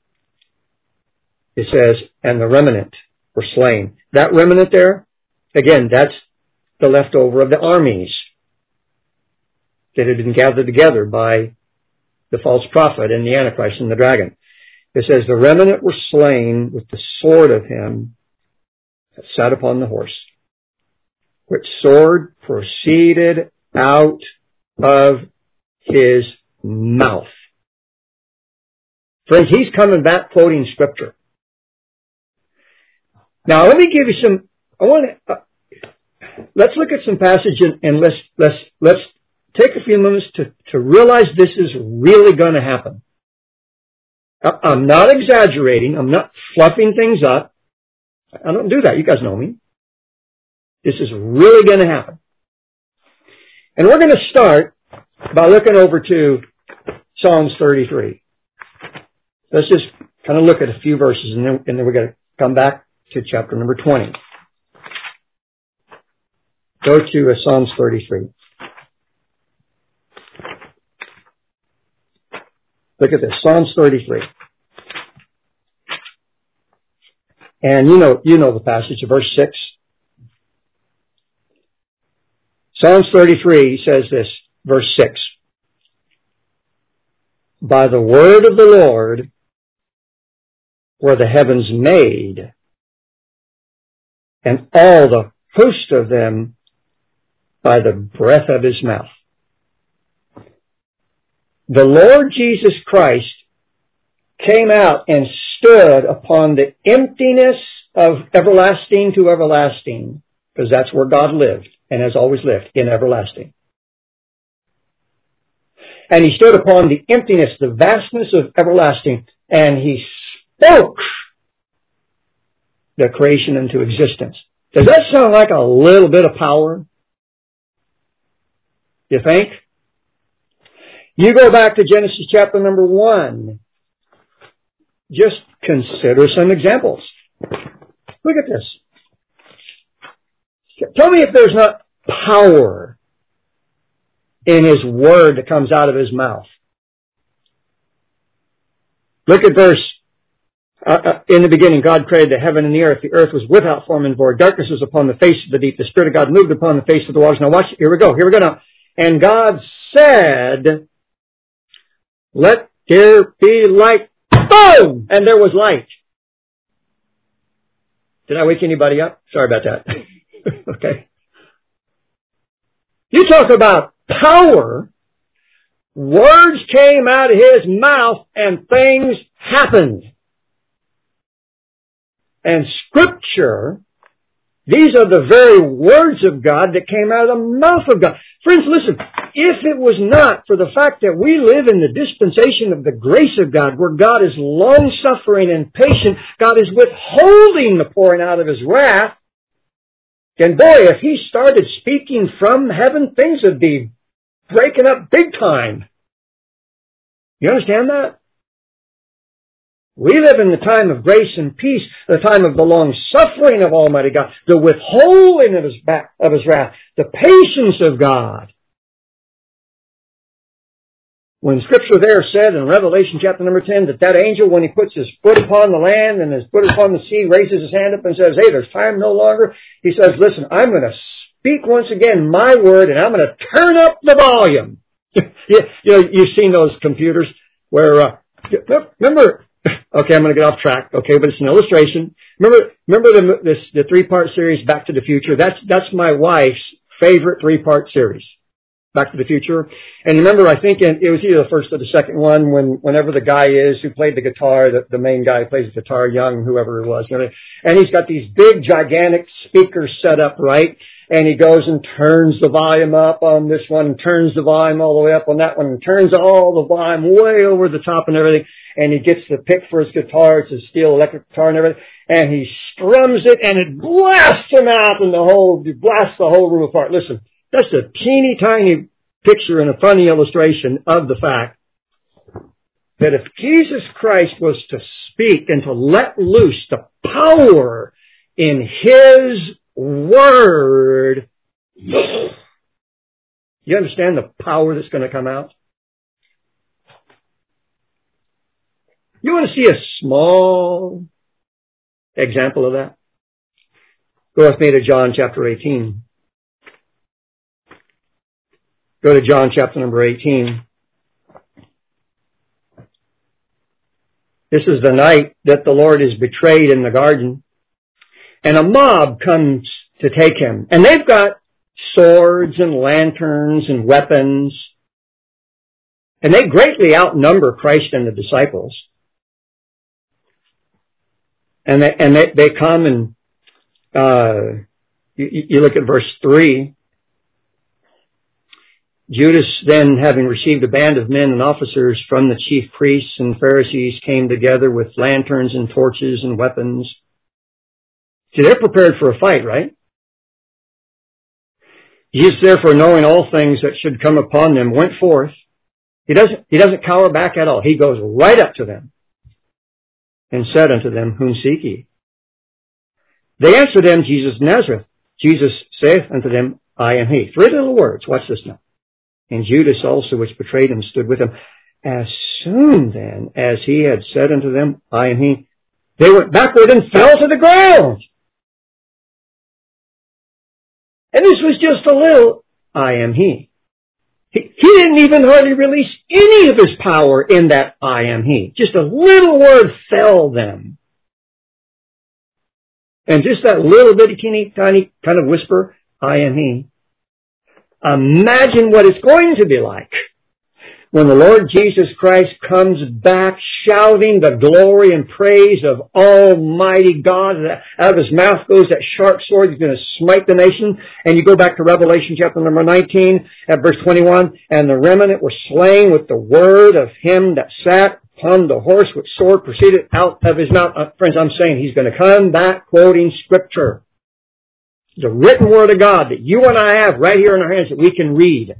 It says, and the remnant were slain. That remnant there, again, that's the leftover of the armies that had been gathered together by the false prophet and the Antichrist and the dragon. It says, the remnant were slain with the sword of him that sat upon the horse, which sword proceeded out of his mouth. Friends, he's coming back quoting Scripture. Now, let me give you some, I want to, uh, let's look at some passage and, and let's, let's, let's take a few moments to, to realize this is really going to happen. I'm not exaggerating. I'm not fluffing things up. I don't do that. You guys know me. This is really going to happen. And we're going to start by looking over to Psalms thirty-three. Let's just kind of look at a few verses and then, and then we're going to come back to chapter number twenty. Go to uh, Psalms thirty-three. Look at this, Psalms thirty-three. And you know, you know the passage of verse six. Psalms thirty-three says this, verse six. By the word of the Lord were the heavens made, and all the host of them by the breath of his mouth. The Lord Jesus Christ came out and stood upon the emptiness of everlasting to everlasting, because that's where God lived and has always lived, in everlasting. And he stood upon the emptiness, the vastness of everlasting, and he spoke the creation into existence. Does that sound like a little bit of power? You think? You go back to Genesis chapter number one. Just consider some examples. Look at this. Tell me if there's not power in his word that comes out of his mouth. Look at verse, uh, uh, in the beginning God created the heaven and the earth. The earth was without form and void. Darkness was upon the face of the deep. The Spirit of God moved upon the face of the waters. Now watch, here we go, here we go now. And God said, let there be light. Boom! And there was light. Did I wake anybody up? Sorry about that. Okay. You talk about power. Words came out of his mouth and things happened. And Scripture, these are the very words of God that came out of the mouth of God. Friends, listen, if it was not for the fact that we live in the dispensation of the grace of God, where God is long-suffering and patient, God is withholding the pouring out of his wrath, and boy, if he started speaking from heaven, things would be breaking up big time. You understand that? We live in the time of grace and peace, the time of the long-suffering of Almighty God, the withholding of his, back, of his wrath, the patience of God. When Scripture there said in Revelation chapter number ten that that angel, when he puts his foot upon the land and his foot upon the sea, raises his hand up and says, hey, there's time no longer. He says, listen, I'm going to speak once again my word and I'm going to turn up the volume. you, you know, you've seen those computers where, uh, remember, okay, I'm going to get off track, okay, but it's an illustration. Remember, remember the, this, the three-part series, Back to the Future? That's, that's my wife's favorite three-part series, Back to the Future. And remember, I think in, it was either the first or the second one, when, whenever the guy is who played the guitar, the, the main guy who plays the guitar, young, whoever it was, you know, and he's got these big, gigantic speakers set up, right? And he goes and turns the volume up on this one, and turns the volume all the way up on that one, and turns all the volume way over the top and everything. And he gets the pick for his guitar. It's a steel electric guitar and everything. And he strums it, and it blasts him out, and the whole, blasts the whole room apart. Listen, that's a teeny tiny picture and a funny illustration of the fact that if Jesus Christ was to speak and to let loose the power in His Word, you understand the power that's going to come out? You want to see a small example of that? Go with me to John chapter eighteen. Go to John chapter number eighteen. This is the night that the Lord is betrayed in the garden. And a mob comes to take Him. And they've got swords and lanterns and weapons. And they greatly outnumber Christ and the disciples. And they, and they, they come and, uh, you, you look at verse three. Judas then, having received a band of men and officers from the chief priests and Pharisees, came together with lanterns and torches and weapons. See, they're prepared for a fight, right? Jesus, therefore, knowing all things that should come upon them, went forth. He doesn't, he doesn't cower back at all. He goes right up to them and said unto them, Whom seek ye? They answered him, Jesus of Nazareth. Jesus saith unto them, I am he. Three little words. Watch this now. And Judas also, which betrayed him, stood with him. As soon then as he had said unto them, I am he, they went backward and fell to the ground. And this was just a little, I am he. he. He didn't even hardly release any of his power in that I am he. Just a little word fell them. And just that little bitty teeny tiny kind of whisper, I am he. Imagine what it's going to be like when the Lord Jesus Christ comes back shouting the glory and praise of Almighty God. Out of His mouth goes that sharp sword. He's going to smite the nation. And you go back to Revelation chapter number nineteen at verse twenty-one. And the remnant were slain with the word of Him that sat upon the horse, which sword proceeded out of His mouth. Uh, friends, I'm saying He's going to come back quoting Scripture. The written word of God that you and I have right here in our hands that we can read.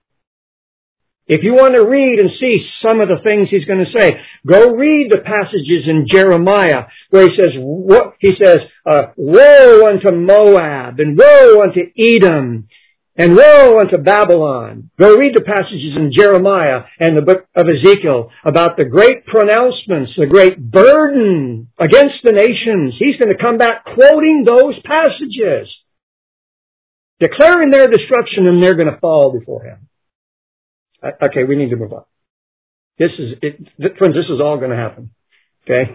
If you want to read and see some of the things He's going to say, go read the passages in Jeremiah where He says, what, He says, uh, woe unto Moab, and woe unto Edom, and woe unto Babylon. Go read the passages in Jeremiah and the book of Ezekiel about the great pronouncements, the great burden against the nations. He's going to come back quoting those passages, declaring their destruction, and they're going to fall before Him. Okay, we need to move on. This is, it, friends, this is all going to happen. Okay?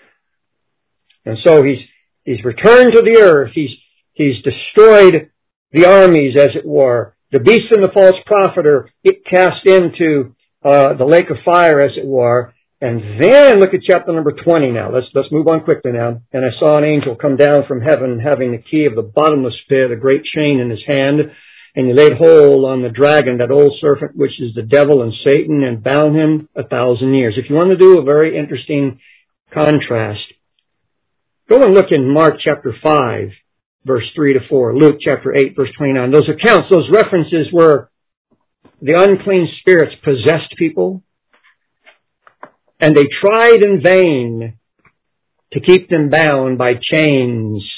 And so he's, he's returned to the earth. He's, he's destroyed the armies, as it were. The beast and the false prophet are cast into, uh, the lake of fire, as it were. And then look at chapter number twenty now. Let's, let's move on quickly now. And I saw an angel come down from heaven, having the key of the bottomless pit, a great chain in his hand. And he laid hold on the dragon, that old serpent, which is the devil and Satan, and bound him a thousand years. If you want to do a very interesting contrast, go and look in Mark chapter five, verse three to four, Luke chapter eight, verse twenty-nine. Those accounts, those references where the unclean spirits possessed people, and they tried in vain to keep them bound by chains,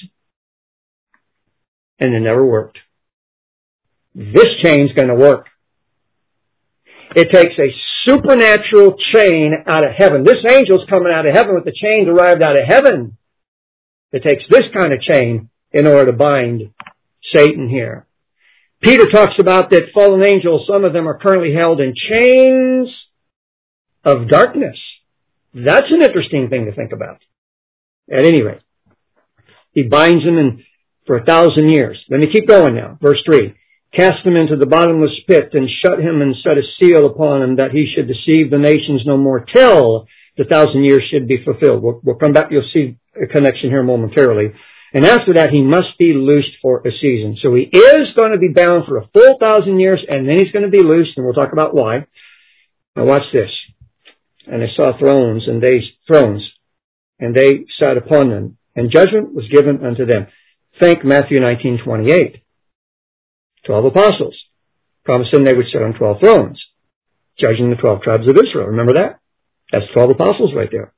and it never worked. This chain's going to work. It takes a supernatural chain out of heaven. This angel's coming out of heaven with the chain derived out of heaven. It takes this kind of chain in order to bind Satan here. Peter talks about that fallen angels, some of them are currently held in chains of darkness. That's an interesting thing to think about. At any rate, he binds them in for a thousand years. Let me keep going now. Verse three. Cast him into the bottomless pit and shut him and set a seal upon him that he should deceive the nations no more till the thousand years should be fulfilled. We'll, we'll come back. You'll see a connection here momentarily. And after that, he must be loosed for a season. So he is going to be bound for a full thousand years, and then he's going to be loosed, and we'll talk about why. Now watch this. And I saw thrones, and they thrones, and they sat upon them, and judgment was given unto them. Think Matthew nineteen twenty-eight. Twelve apostles promised them they would sit on twelve thrones, judging the twelve tribes of Israel. Remember that? That's twelve apostles right there.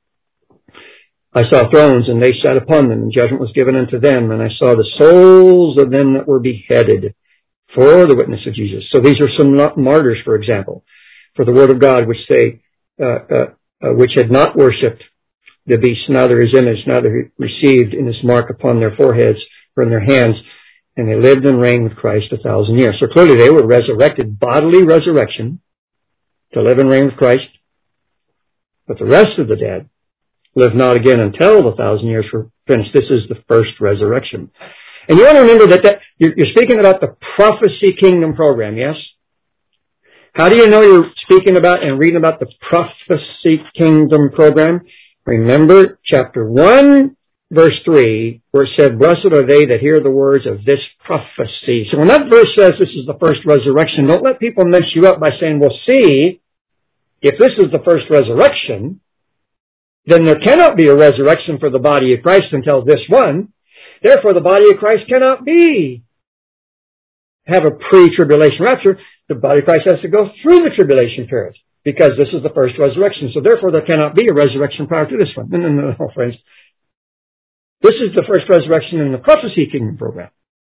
I saw thrones, and they sat upon them, and judgment was given unto them. And I saw the souls of them that were beheaded for the witness of Jesus. So these are some martyrs, for example, for the word of God, which they, uh, uh, uh, which had not worshipped the beast, neither his image, neither received in his mark upon their foreheads or in their hands. And they lived and reigned with Christ a thousand years. So clearly they were resurrected, bodily resurrection, to live and reign with Christ. But the rest of the dead live not again until the thousand years were finished. This is the first resurrection. And you want to remember that, that you're, you're speaking about the prophecy kingdom program, yes? How do you know you're speaking about and reading about the prophecy kingdom program? Remember chapter one, verse three, where it said, blessed are they that hear the words of this prophecy. So when that verse says this is the first resurrection, don't let people mess you up by saying, well, see, if this is the first resurrection, then there cannot be a resurrection for the body of Christ until this one. Therefore, the body of Christ cannot be, have a pre-tribulation rapture. The body of Christ has to go through the tribulation period because this is the first resurrection. So therefore, there cannot be a resurrection prior to this one. No, no, no, no, friends. This is the first resurrection in the prophecy kingdom program.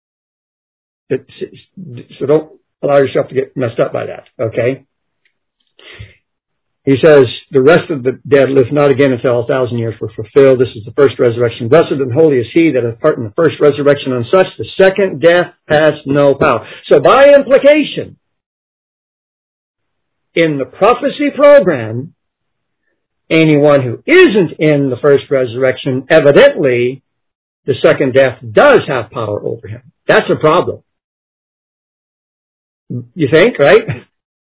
It's, so don't allow yourself to get messed up by that, okay? He says, the rest of the dead live not again until a thousand years were fulfilled. This is the first resurrection. Blessed and holy is he that hath part in the first resurrection. On such, the second death has no power. So by implication, in the prophecy program, anyone who isn't in the first resurrection, evidently, the second death does have power over him. That's a problem. You think, right?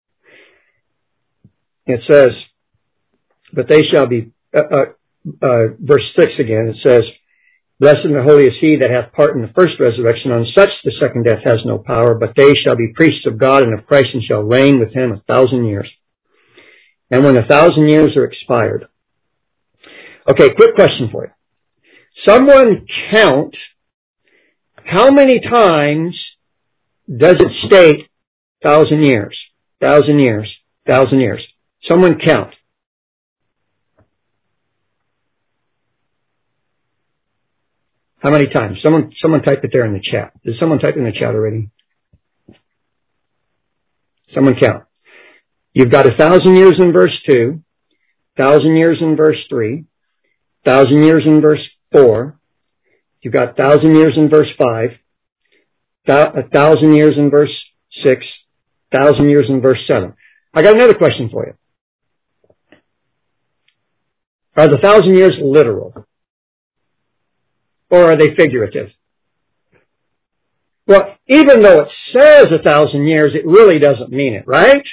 It says, but they shall be, uh, uh, uh, verse six again, it says, blessed and holy is he that hath part in the first resurrection. On such the second death has no power, but they shall be priests of God and of Christ and shall reign with him a thousand years. And when a thousand years are expired. Okay, quick question for you. Someone count how many times does it state thousand years, thousand years, thousand years? Someone count. How many times? Someone, someone type it there in the chat. Did someone type in the chat already? Someone count. You've got a thousand years in verse two, thousand years in verse three, thousand years in verse four. You've got thousand years in verse five, a thousand years in verse six, thousand years in verse seven. I got another question for you. Are the thousand years literal? Or are they figurative? Well, even though it says a thousand years, it really doesn't mean it, right?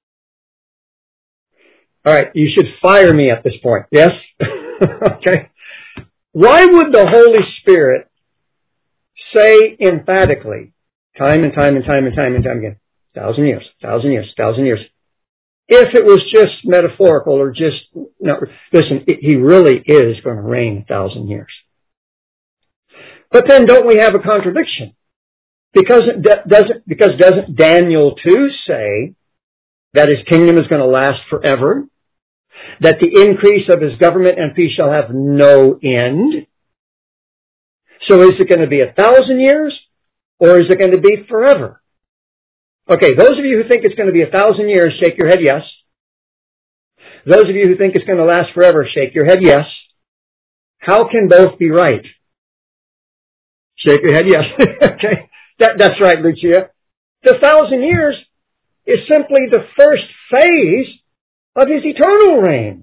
All right, you should fire me at this point. Yes? Okay. Why would the Holy Spirit say emphatically, time and time and time and time and time again, thousand years, thousand years, thousand years, if it was just metaphorical or just, no, listen, he really is going to reign a thousand years. But then don't we have a contradiction? Because it doesn't, because doesn't Daniel two say that his kingdom is going to last forever? That the increase of his government and peace shall have no end? So is it going to be a thousand years or is it going to be forever? Okay, those of you who think it's going to be a thousand years, shake your head yes. Those of you who think it's going to last forever, shake your head yes. How can both be right? Shake your head yes. Okay, that, that's right, Lucia. The thousand years is simply the first phase of his eternal reign.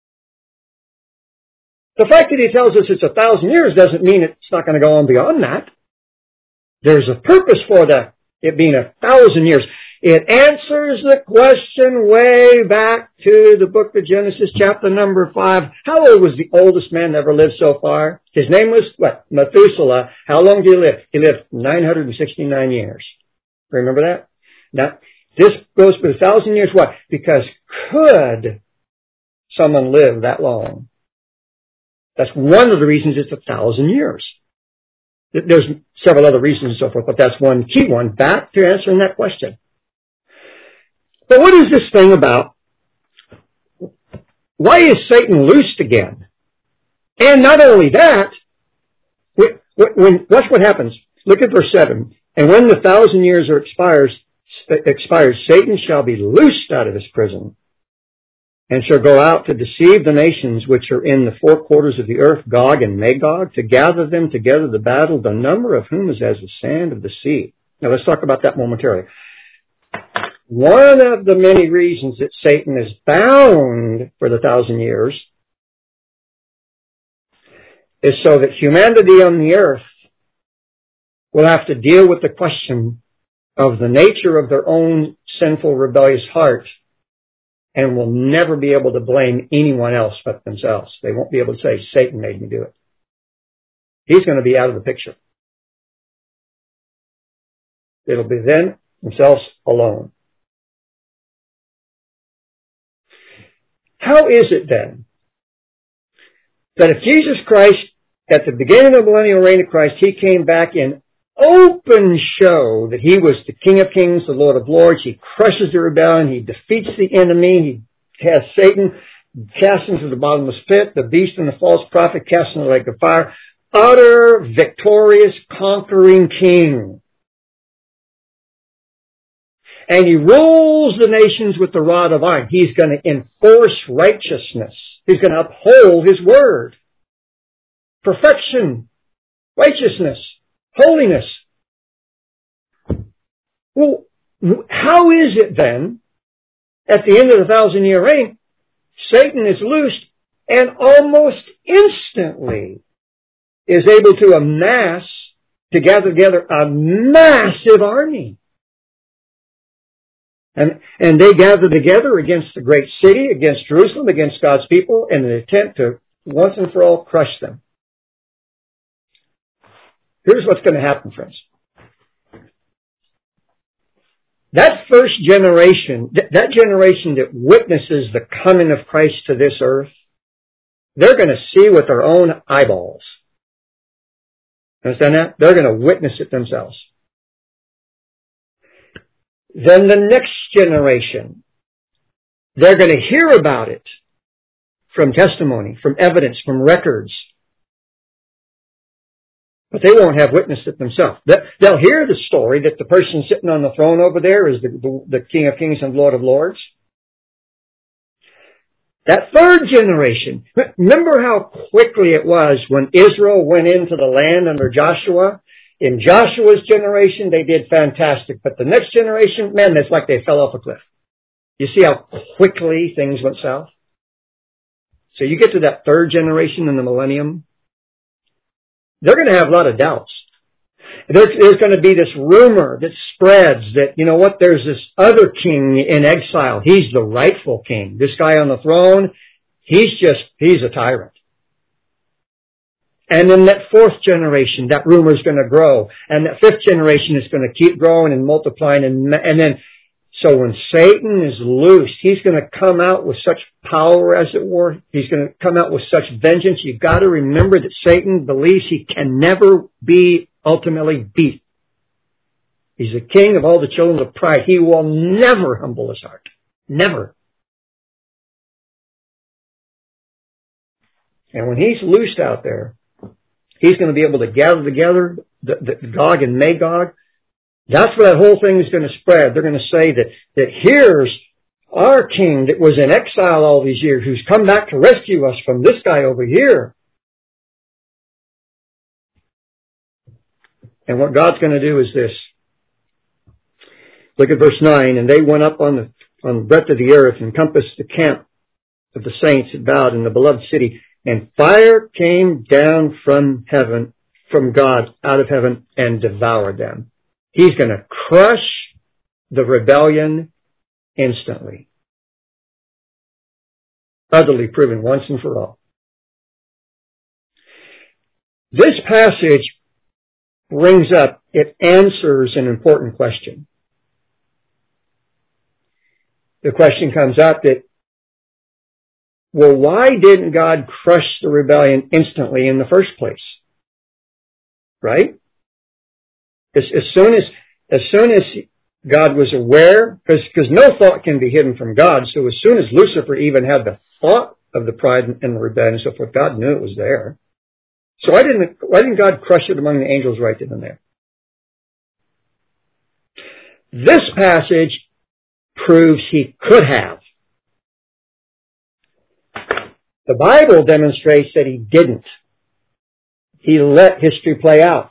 The fact that he tells us it's a thousand years doesn't mean it's not going to go on beyond that. There's a purpose for that, it being a thousand years. It answers the question way back to the book of Genesis, chapter number five. How old was the oldest man that ever lived so far? His name was, what? Methuselah. How long did he live? He lived nine hundred sixty-nine years. Remember that? Now, this goes for a thousand years. Why? Because could someone live that long? That's one of the reasons it's a thousand years. There's several other reasons and so forth, but that's one key one. Back to answering that question. But what is this thing about? Why is Satan loosed again? And not only that, when, when, watch what happens. Look at verse seven. And when the thousand years are expires, expires, Satan shall be loosed out of his prison, and shall go out to deceive the nations which are in the four quarters of the earth, Gog and Magog, to gather them together to battle, the number of whom is as the sand of the sea. Now let's talk about that momentarily. One of the many reasons that Satan is bound for the thousand years is so that humanity on the earth will have to deal with the question of the nature of their own sinful, rebellious heart, and will never be able to blame anyone else but themselves. They won't be able to say, Satan made me do it. He's going to be out of the picture. It'll be then themselves alone. How is it then that if Jesus Christ, at the beginning of the millennial reign of Christ, he came back in open show that he was the King of Kings, the Lord of Lords, he crushes the rebellion, he defeats the enemy, he has Satan cast into the bottomless pit, the beast and the false prophet cast into the lake of fire, utter, victorious, conquering king. And he rules the nations with the rod of iron. He's going to enforce righteousness. He's going to uphold his word. Perfection, righteousness, holiness. Well, how is it then, at the end of the thousand year reign, Satan is loosed and almost instantly is able to amass, to gather together a massive army? And, and they gather together against the great city, against Jerusalem, against God's people, in an attempt to once and for all crush them. Here's what's going to happen, friends. That first generation, th- that generation that witnesses the coming of Christ to this earth, they're going to see with their own eyeballs. Understand that? They're going to witness it themselves. Then the next generation, they're going to hear about it from testimony, from evidence, from records. But they won't have witnessed it themselves. They'll hear the story that the person sitting on the throne over there is the, the, the King of Kings and Lord of Lords. That third generation, remember how quickly it was when Israel went into the land under Joshua? In Joshua's generation, they did fantastic. But the next generation, man, it's like they fell off a cliff. You see how quickly things went south? So you get to that third generation in the millennium, they're going to have a lot of doubts. There, there's going to be this rumor that spreads that, you know what, there's this other king in exile. He's the rightful king. This guy on the throne, he's just, he's a tyrant. And then that fourth generation, that rumor is going to grow. And that fifth generation is going to keep growing and multiplying. And, and then, so when Satan is loosed, he's going to come out with such power, as it were. He's going to come out with such vengeance. You've got to remember that Satan believes he can never be ultimately beat. He's the king of all the children of pride. He will never humble his heart. Never. And when he's loosed out there, he's going to be able to gather together the, the Gog and Magog. That's where that whole thing is going to spread. They're going to say that, that here's our king that was in exile all these years, who's come back to rescue us from this guy over here. And what God's going to do is this. Look at verse nine. And they went up on the, on the breadth of the earth and compassed the camp of the saints about in the beloved city. And fire came down from heaven, from God out of heaven, and devoured them. He's going to crush the rebellion instantly. Utterly proven once and for all. This passage brings up, it answers an important question. The question comes up that, well, why didn't God crush the rebellion instantly in the first place? Right? As, as soon as, as soon as God was aware, because because no thought can be hidden from God, so as soon as Lucifer even had the thought of the pride and the rebellion and so forth, God knew it was there. So why didn't why didn't God crush it among the angels right then and there? This passage proves he could have. The Bible demonstrates that he didn't. He let history play out.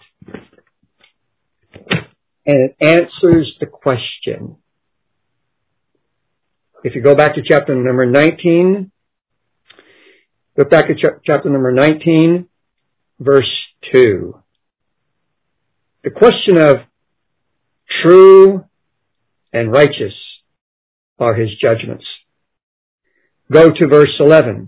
And it answers the question. If you go back to chapter number nineteen, look back at ch- chapter number nineteen, verse two. The question of true and righteous are his judgments. Go to verse eleven.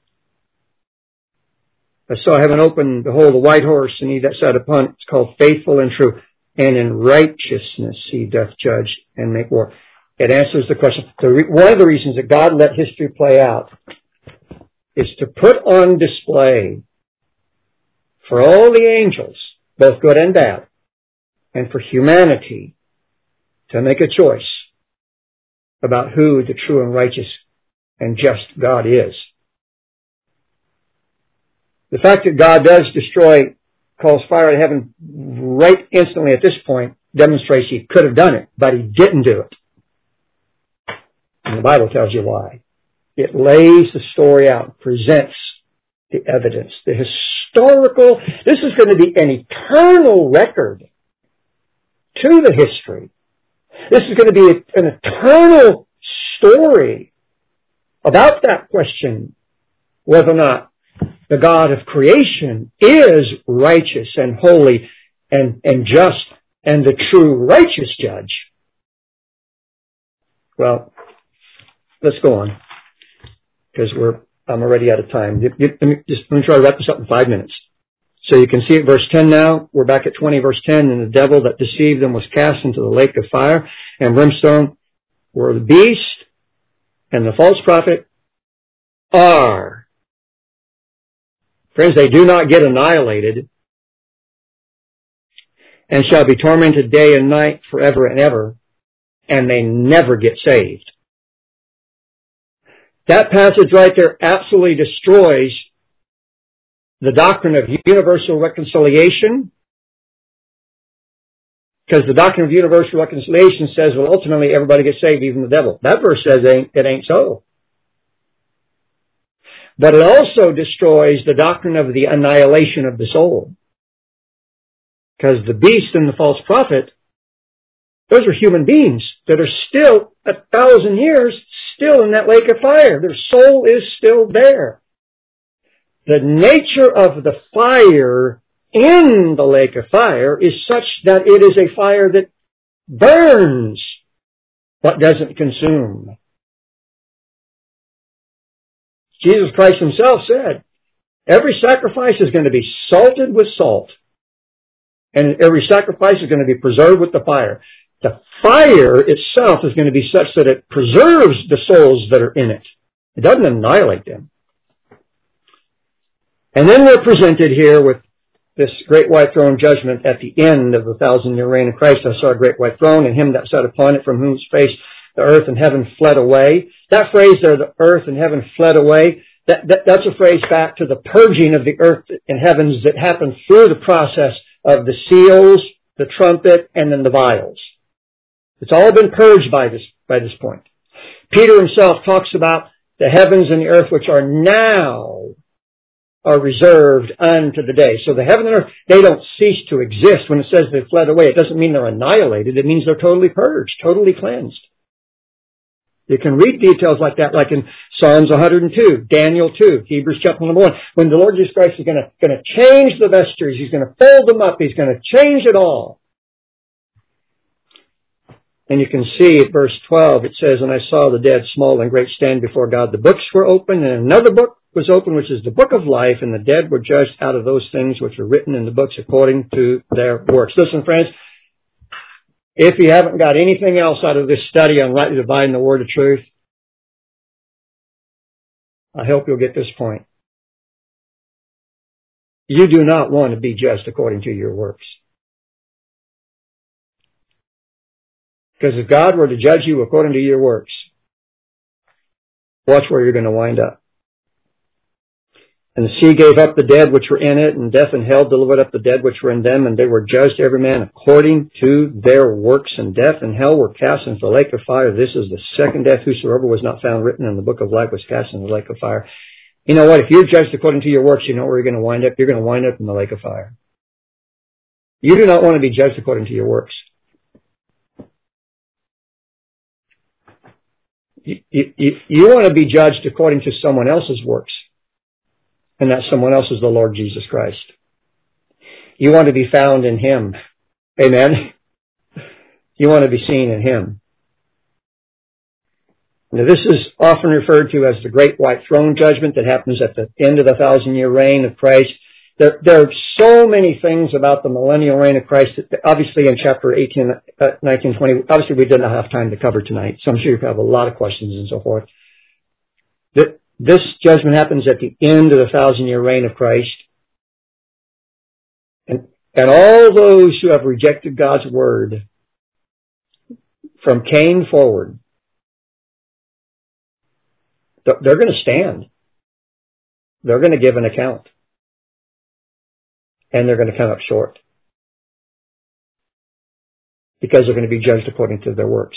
I saw heaven open, behold, a white horse, and he that sat upon it is called Faithful and True. And in righteousness he doth judge and make war. It answers the question. The re- one of the reasons that God let history play out is to put on display for all the angels, both good and bad, and for humanity to make a choice about who the true and righteous and just God is. The fact that God does destroy, calls fire to heaven right instantly at this point, demonstrates he could have done it, but he didn't do it. And the Bible tells you why. It lays the story out, presents the evidence, the historical, this is going to be an eternal record to the history. This is going to be an eternal story about that question, whether or not the God of creation is righteous and holy and, and just and the true righteous judge. Well, let's go on, because we're I'm already out of time. Let me, just, let me try to wrap this up in five minutes. So you can see at verse ten now. We're back at twenty, verse ten. And the devil that deceived them was cast into the lake of fire and brimstone, where the beast and the false prophet are. Friends, they do not get annihilated and shall be tormented day and night forever and ever, and they never get saved. That passage right there absolutely destroys the doctrine of universal reconciliation, because the doctrine of universal reconciliation says, well, ultimately everybody gets saved, even the devil. That verse says it ain't, it ain't so. But it also destroys the doctrine of the annihilation of the soul, because the beast and the false prophet, those are human beings that are still a thousand years still in that lake of fire. Their soul is still there. The nature of the fire in the lake of fire is such that it is a fire that burns but doesn't consume. Jesus Christ himself said, every sacrifice is going to be salted with salt, and every sacrifice is going to be preserved with the fire. The fire itself is going to be such that it preserves the souls that are in it. It doesn't annihilate them. And then we're presented here with this great white throne judgment at the end of the thousand-year reign of Christ. I saw a great white throne, and him that sat upon it, from whose face the earth and heaven fled away. That phrase there, the earth and heaven fled away, that, that, that's a phrase back to the purging of the earth and heavens that happened through the process of the seals, the trumpet, and then the vials. It's all been purged by this, by this point. Peter himself talks about the heavens and the earth which are now are reserved unto the day. So the heaven and earth, they don't cease to exist. When it says they fled away, it doesn't mean they're annihilated. It means they're totally purged, totally cleansed. You can read details like that, like in Psalms one hundred two, Daniel two, Hebrews chapter number one. When the Lord Jesus Christ is going to, going to change the vestures, He's going to fold them up, He's going to change it all. And you can see at verse twelve, it says, "And I saw the dead, small and great, stand before God. The books were open, and another book was open, which is the book of life, and the dead were judged out of those things which were written in the books according to their works." Listen, friends, if you haven't got anything else out of this study on rightly dividing the word of truth, I hope you'll get this point. You do not want to be judged according to your works. Because if God were to judge you according to your works, watch where you're going to wind up. "And the sea gave up the dead which were in it, and death and hell delivered up the dead which were in them, and they were judged every man according to their works. And death and hell were cast into the lake of fire. This is the second death. Whosoever was not found written in the book of life was cast into the lake of fire." You know what? If you're judged according to your works, you know where you're going to wind up? You're going to wind up in the lake of fire. You do not want to be judged according to your works. You, you, you want to be judged according to someone else's works. And that someone else is the Lord Jesus Christ. You want to be found in Him. Amen? You want to be seen in Him. Now, this is often referred to as the Great White Throne Judgment that happens at the end of the thousand-year reign of Christ. There, there are so many things about the millennial reign of Christ that obviously in chapter eighteen, uh, nineteen, twenty, obviously we did not have time to cover tonight, so I'm sure you have a lot of questions and so forth. That This judgment happens at the end of the thousand-year reign of Christ. And, and all those who have rejected God's word from Cain forward, they're going to stand. They're going to give an account. And they're going to come up short. Because they're going to be judged according to their works.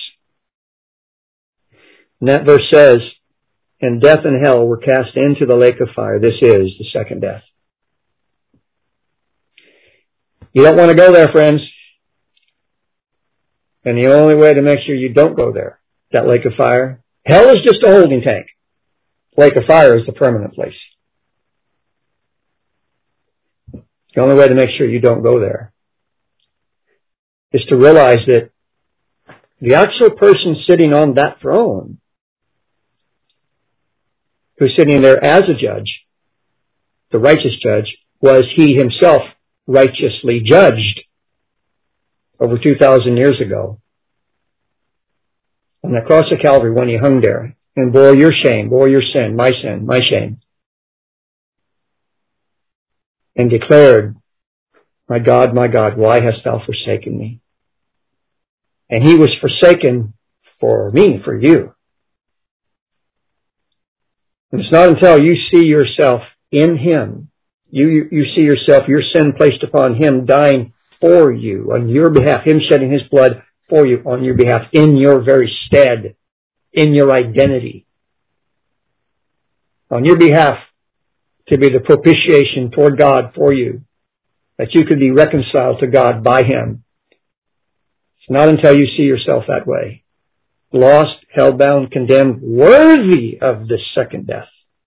And that verse says, "And death and hell were cast into the lake of fire." This is the second death. You don't want to go there, friends. And the only way to make sure you don't go there, that lake of fire, hell is just a holding tank. Lake of fire is the permanent place. The only way to make sure you don't go there is to realize that the actual person sitting on that throne, who's sitting there as a judge, the righteous judge, was He Himself righteously judged over two thousand years ago on the cross of Calvary when He hung there and bore your shame, bore your sin, my sin, my shame, and declared, "My God, my God, why hast Thou forsaken me?" And He was forsaken for me, for you. And it's not until you see yourself in Him, you, you, you see yourself, your sin placed upon Him, dying for you, on your behalf, Him shedding His blood for you, on your behalf, in your very stead, in your identity, on your behalf, to be the propitiation toward God for you, that you could be reconciled to God by Him. It's not until you see yourself that way, lost, hell-bound, condemned, worthy of this second death.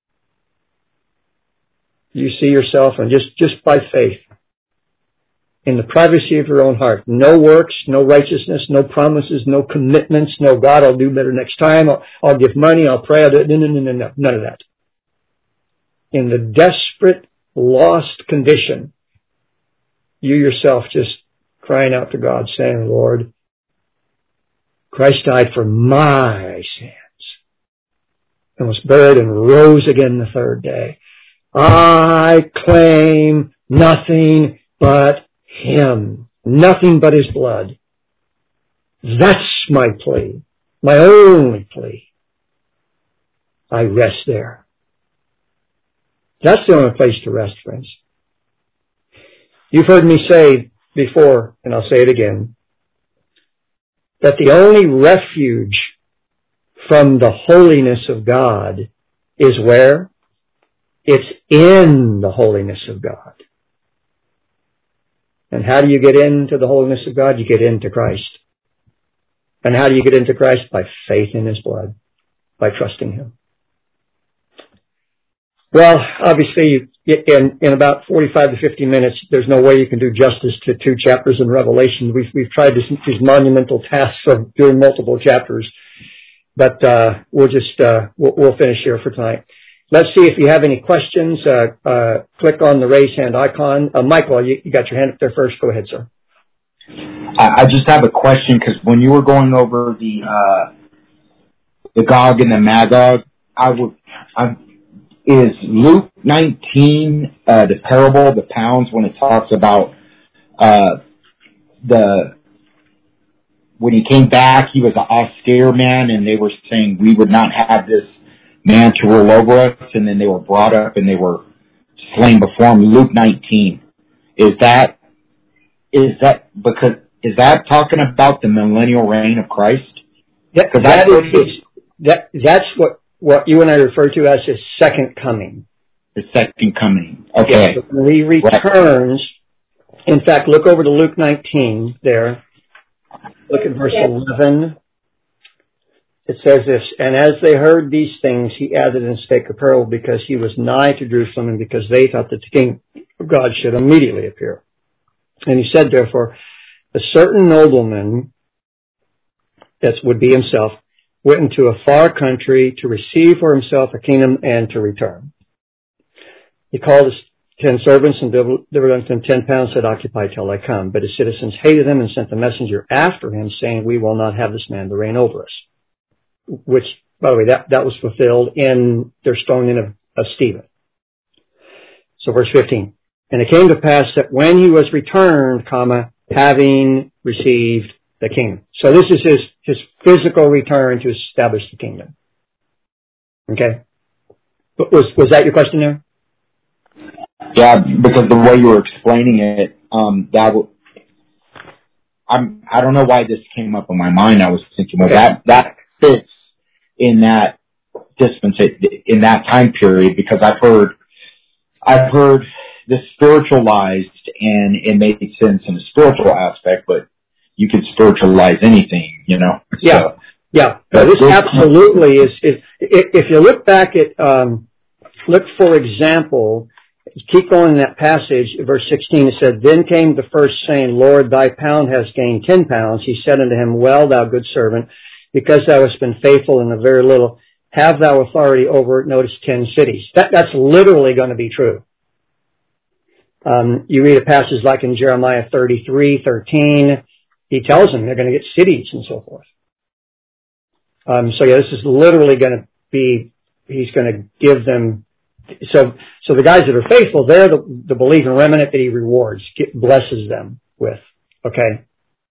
You see yourself, and just, just by faith, in the privacy of your own heart, no works, no righteousness, no promises, no commitments, no God, I'll do better next time, I'll, I'll give money, I'll pray, I'll do, no, no, no, no, no, none of that. In the desperate, lost condition, you yourself just crying out to God, saying, "Lord, Christ died for my sins and was buried and rose again the third day. I claim nothing but Him, nothing but His blood. That's my plea, my only plea. I rest there." That's the only place to rest, friends. You've heard me say before, and I'll say it again, that the only refuge from the holiness of God is where? It's in the holiness of God. And how do you get into the holiness of God? You get into Christ. And how do you get into Christ? By faith in His blood. By trusting Him. Well, obviously, in, in about forty-five to fifty minutes, there's no way you can do justice to two chapters in Revelation. We've, we've tried this, these monumental tasks of doing multiple chapters. But uh, we'll just uh, we'll, we'll finish here for tonight. Let's see if you have any questions. Uh, uh, click on the raise hand icon. Uh, Michael, you, you got your hand up there first. Go ahead, sir.
I, I just have a question because when you were going over the uh, the Gog and the Magog, I would I, is Luke nineteen uh, the parable of the pounds when it talks about uh, the when he came back, he was an austere man, and they were saying we would not have this man to rule over us, and then they were brought up and they were slain before him. Luke nineteen. Is that, is that, because, is that talking about the millennial reign of Christ?
That, that is, that, that's what, what you and I refer to as His second coming.
The second coming. Okay.
Yeah, so when He returns, right. In fact, look over to Luke nineteen there. Look at verse eleven. It says this, and as they heard these things, He added and spake a parable because He was nigh to Jerusalem and because they thought that the King of God should immediately appear. And He said, therefore, a certain nobleman, that would be himself, went into a far country to receive for himself a kingdom and to return. He called his ten servants and delivered unto them ten pounds, said, occupy till I come. But his citizens hated him and sent a messenger after him, saying, we will not have this man to reign over us. Which, by the way, that, that was fulfilled in their stoning of, of Stephen. So verse fifteen. And it came to pass that when he was returned, comma, having received the kingdom. So this is his, his physical return to establish the kingdom. Okay? But was, was that your question there?
Yeah, because the way you were explaining it, um, that w- I'm, I don't know why this came up in my mind. I was thinking, well, okay. that, that fits in that dispensation, in that time period, because I've heard, I've heard this spiritualized, and it made sense in a spiritual aspect, but you can spiritualize anything, you know?
Yeah.
So,
yeah. No, this absolutely is, is, if you look back at, um, look, for example, keep going in that passage, verse sixteen, it said, then came the first saying, Lord, thy pound has gained ten pounds. He said unto him, well, thou good servant, because thou hast been faithful in a very little, have thou authority over, notice, ten cities. That, that's literally going to be true. Um, you read a passage like in Jeremiah thirty-three thirteen, he tells them they're going to get cities and so forth. Um, so yeah, this is literally going to be, he's going to give them, so, so the guys that are faithful, they're the, the believing remnant that he rewards, get, blesses them with. Okay.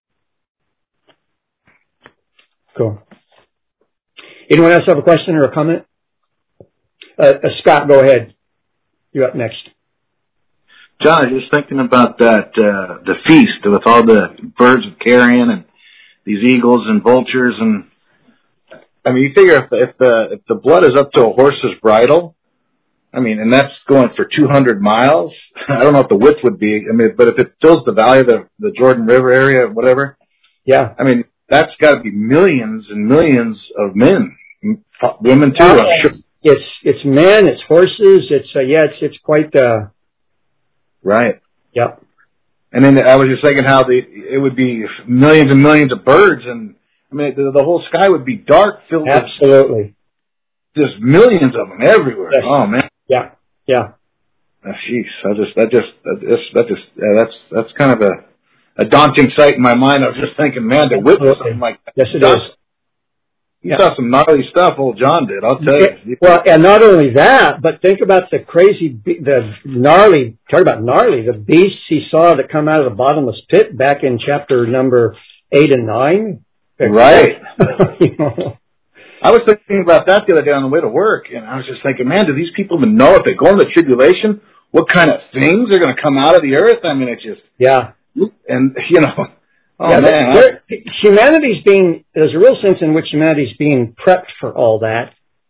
Cool. Anyone else have a question or a comment? Uh, uh, Scott, go ahead. You're up next.
John, I was just thinking about that, uh, the feast with all the birds of carrion and these eagles and vultures. And I mean, you figure if the, if the, if the blood is up to a horse's bridle, I mean, and that's going for two hundred miles. I don't know what the width would be. I mean, but if it fills the valley of the, the Jordan River area, whatever.
Yeah.
I mean, that's got to be millions and millions of men, women too. I'm sure.
It's, it's men, it's horses. It's, uh, yeah, it's, it's quite, uh,
right.
Yeah.
And then I was just thinking how the, it would be millions and millions of birds, and I mean, the, the whole sky would be dark, filled
Absolutely.
with just millions of them everywhere.
Yes.
Oh man.
Yeah. Yeah.
Oh, jeez, I just, that just, that just, that just, yeah, that's, that's kind of a, a daunting sight in my mind. I was just thinking, man, to witness something like that.
Yes, it
John,
is.
You
yeah.
saw some gnarly stuff old John did, I'll tell
yeah.
you.
Well, and not only that, but think about the crazy, the gnarly, talk about gnarly, the beasts he saw that come out of the bottomless pit back in chapter number eight and nine.
Right.
You know?
I was thinking about that the other day on the way to work, and I was just thinking, man, do these people even know if they go into tribulation, what kind of things are going to come out of the earth? I mean, it's just,
yeah.
And, you know, oh
yeah,
man.
humanity's being, there's a real sense in which humanity's being prepped for all that.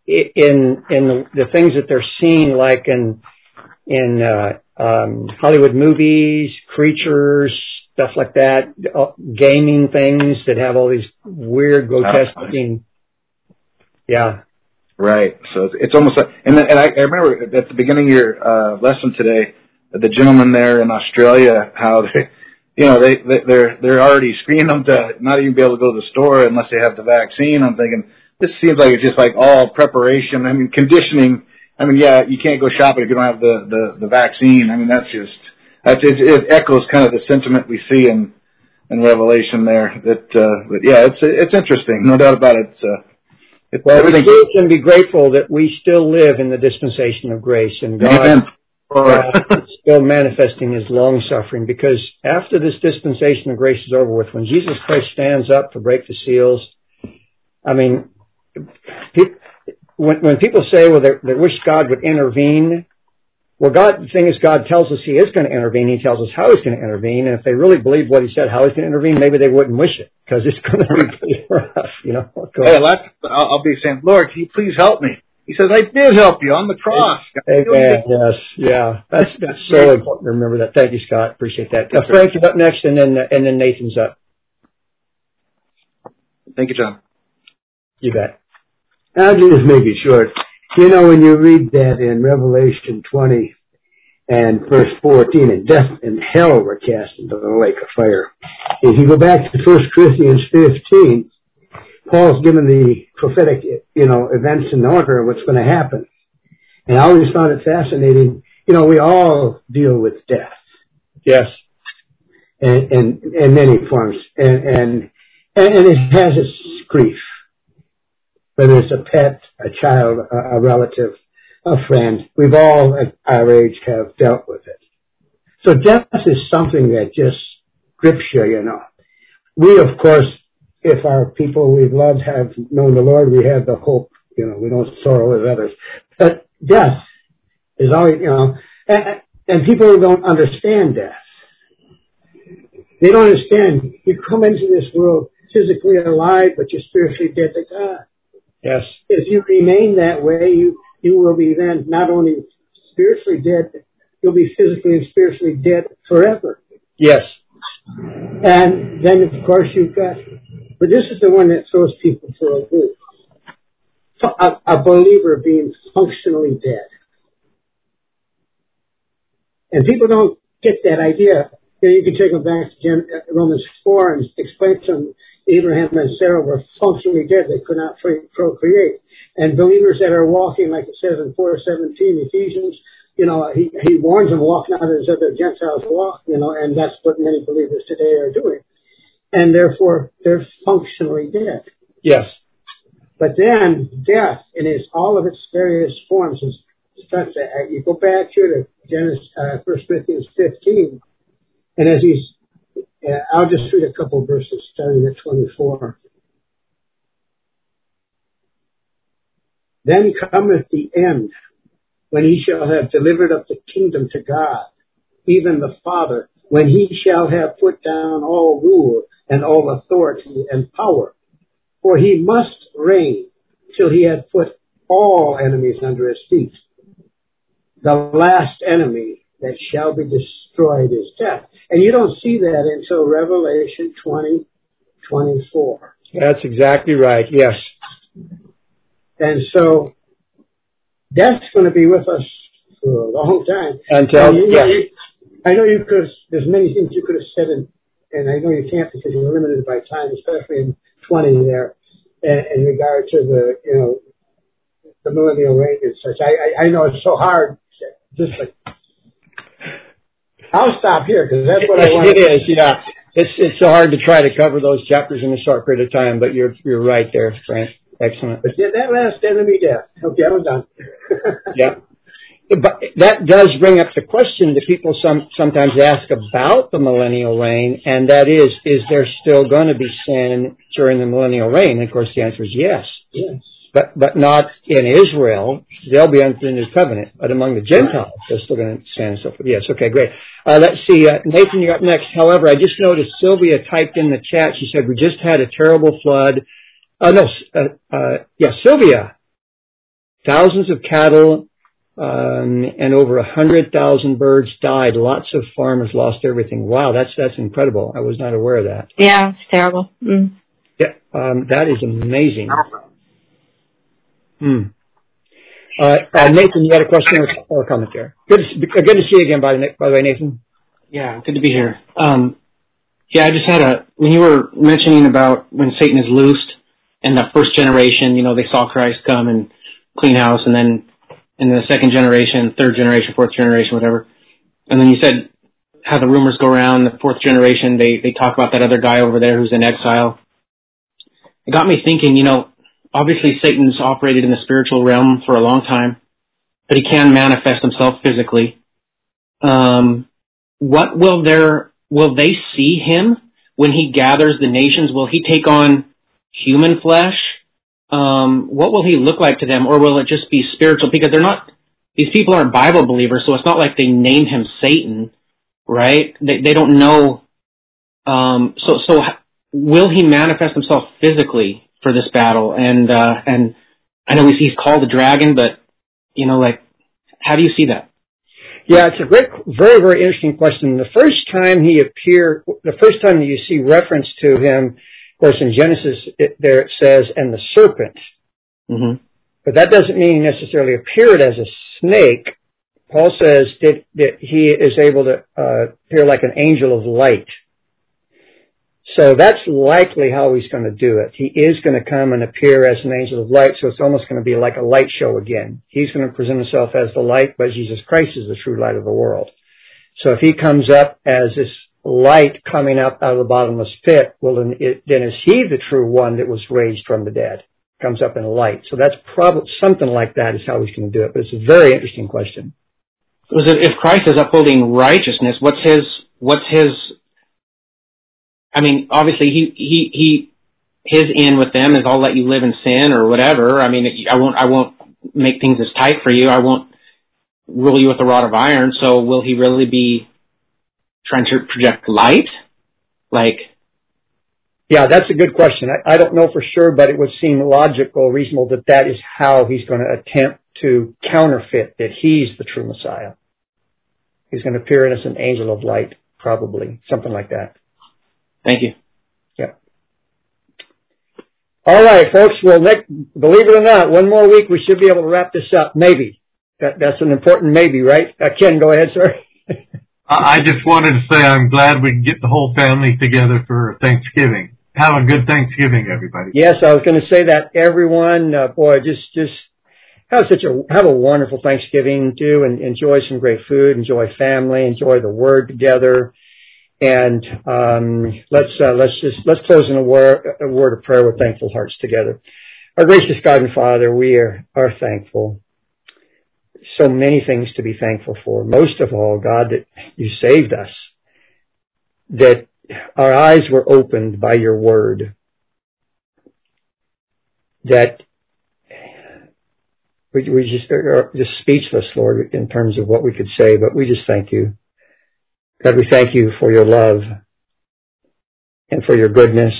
in in the, the things that they're seeing, like in in uh, um, Hollywood movies, creatures, stuff like that, uh, gaming things that have all these weird, grotesque things. Yeah.
Right. So it's almost like, and, and I, I remember at the beginning of your uh, lesson today, the gentleman there in Australia, how they, you know, they, they they're they're already screening them to not even be able to go to the store unless they have the vaccine. I'm thinking this seems like it's just like all preparation. I mean, conditioning. I mean, yeah, you can't go shopping if you don't have the the, the vaccine. I mean, that's just that's it, it echoes kind of the sentiment we see in in Revelation there. That, uh, but yeah, it's it's interesting, no doubt about it. It's, uh, It,
well, we still can be grateful that we still live in the dispensation of grace, and God, God is still manifesting His long-suffering, because after this dispensation of grace is over with, when Jesus Christ stands up to break the seals, I mean, pe- when, when people say, well, they, they wish God would intervene, well, God, the thing is, God tells us He is going to intervene. He tells us how He's going to intervene. And if they really believed what He said, how He's going to intervene, maybe they wouldn't wish it, because it's going to be pretty rough, you know.
Hey, I'll, I'll be saying, Lord, can you please help me? He says, I did help you on the cross.
Amen. Yes. Yeah. That's, that's so important to remember that. Thank you, Scott. Appreciate that. Uh, Frank, you're up next, and then, uh, and then Nathan's up.
Thank you, John.
You bet.
I'll just make it short. You know, when you read that in Revelation twenty and verse fourteen, and death and hell were cast into the lake of fire. If you go back to First Corinthians fifteen, Paul's given the prophetic, you know, events in order of what's going to happen. And I always found it fascinating. You know, we all deal with death.
Yes.
And in, in many forms. And, and, and it has its grief. Whether it's a pet, a child, a, a relative, a friend, we've all at our age have dealt with it. So death is something that just grips you, you know. We, of course, if our people we've loved have known the Lord, we have the hope, you know, we don't sorrow with others. But death is always, you know, and, and people don't understand death. They don't understand. You come into this world physically alive, but you're spiritually dead to God.
Yes.
If you remain that way, you, you will be then not only spiritually dead, you'll be physically and spiritually dead forever.
Yes.
And then, of course, you've got, but this is the one that throws people for a loop. A, a believer being functionally dead. And people don't get that idea. You know, you can take them back to Gen, uh, Romans four and explain to them Abraham and Sarah were functionally dead. They could not procreate. And believers that are walking, like it says in four seventeen, Ephesians, you know, he, he warns them, walk not as other Gentiles walk, you know, and that's what many believers today are doing. And therefore, they're functionally dead.
Yes.
But then, death, in its, all of its various forms, is, starts to, you go back here to Genesis, uh, First Corinthians fifteen, and as he's, uh, I'll just read a couple of verses starting at twenty-four. Then cometh the end, when he shall have delivered up the kingdom to God, even the Father, when he shall have put down all rule and all authority and power. For he must reign till he hath put all enemies under his feet. The last enemy that shall be destroyed is death. And you don't see that until Revelation twenty, twenty-four.
That's exactly right, yes.
And so, death's going to be with us for a long time.
Until,
you,
yes.
You, I know you could, there's many things you could have said, in, and I know you can't because you're limited by time, especially in twenty there, in, in regard to the, you know, the millennial reign and such. I, I, I know it's so hard, just like, I'll stop here because that's what I want.
It is, yeah. It's it's so hard to try to cover those chapters in a short period of time, but you're you're right there, Frank. Excellent.
But yeah, that last enemy, death. Okay, I was done.
Yeah. But that does bring up the question that people some, sometimes ask about the millennial reign, and that is, is there still going to be sin during the millennial reign? And of course, the answer is yes.
Yes.
But but not in Israel. They'll be under the new covenant. But among the Gentiles, they're still going to stand and so forth. Yes, okay, great. Uh, let's see. Uh, Nathan, you're up next. However, I just noticed Sylvia typed in the chat. She said, we just had a terrible flood. Uh, no, uh, uh, yeah, Sylvia. thousands of cattle um, and over a hundred thousand birds died. Lots of farmers lost everything. Wow, that's that's incredible. I was not aware of that.
Yeah, it's terrible. Mm.
Yeah, um, that is amazing. Hmm. Uh, uh, Nathan, you had a question or, or a comment there? Good to, good to see you again, by the, by the way, Nathan.
Yeah, good to be here. Um, yeah, I just had a, when you were mentioning about when Satan is loosed and the first generation, you know, they saw Christ come and clean house, and then in the second generation, third generation, fourth generation, whatever. And then you said how the rumors go around, the fourth generation, they, they talk about that other guy over there who's in exile. It got me thinking, you know, obviously Satan's operated in the spiritual realm for a long time, but he can manifest himself physically. Um, what will their, will they see him when he gathers the nations? Will he take on human flesh? Um, what will he look like to them? Or will it just be spiritual? Because they're not, these people aren't Bible believers, so it's not like they name him Satan, right? They, they don't know. Um, so, so will he manifest himself physically for this battle? And, uh, and I know he's, he's called the dragon, but, you know, like, how do you see that?
Yeah, it's a great, very, very interesting question. The first time he appeared, the first time that you see reference to him, of course, in Genesis, it, there it says, and the serpent.
Mm-hmm.
But that doesn't mean he necessarily appeared as a snake. Paul says that, that he is able to uh, appear like an angel of light. So that's likely how he's going to do it. He is going to come and appear as an angel of light, so it's almost going to be like a light show again. He's going to present himself as the light, but Jesus Christ is the true light of the world. So if he comes up as this light coming up out of the bottomless pit, well, then, it, then is he the true one that was raised from the dead? Comes up in light. So that's probably something like that is how he's going to do it. But it's a very interesting question.
Was it, if Christ is upholding righteousness, what's his, what's his, I mean, obviously he, he, he, his in with them is I'll let you live in sin or whatever. I mean, I won't, I won't make things as tight for you. I won't rule you with a rod of iron. So will he really be trying to project light? Like,
yeah, that's a good question. I, I don't know for sure, but it would seem logical, reasonable that that is how he's going to attempt to counterfeit that he's the true Messiah. He's going to appear as an angel of light, probably, something like that.
Thank you.
Yeah. All right, folks. Well, Nick, believe it or not, one more week we should be able to wrap this up. Maybe. That, that's an important maybe, right? Uh, Ken, go ahead, sir.
I just wanted to say I'm glad we can get the whole family together for Thanksgiving. Have a good Thanksgiving, everybody.
Yes, I was going to say that. Everyone, uh, boy, just just have such a have a wonderful Thanksgiving too, and enjoy some great food, enjoy family, enjoy the Word together, and um, let's uh, let's just let's close in a word a word of prayer with thankful hearts together. Our gracious God and Father, we are are thankful. So many things to be thankful for. Most of all, God, that you saved us, that our eyes were opened by your word, that we, we just are just speechless, Lord, in terms of what we could say, but we just thank you. God, we thank you for your love and for your goodness.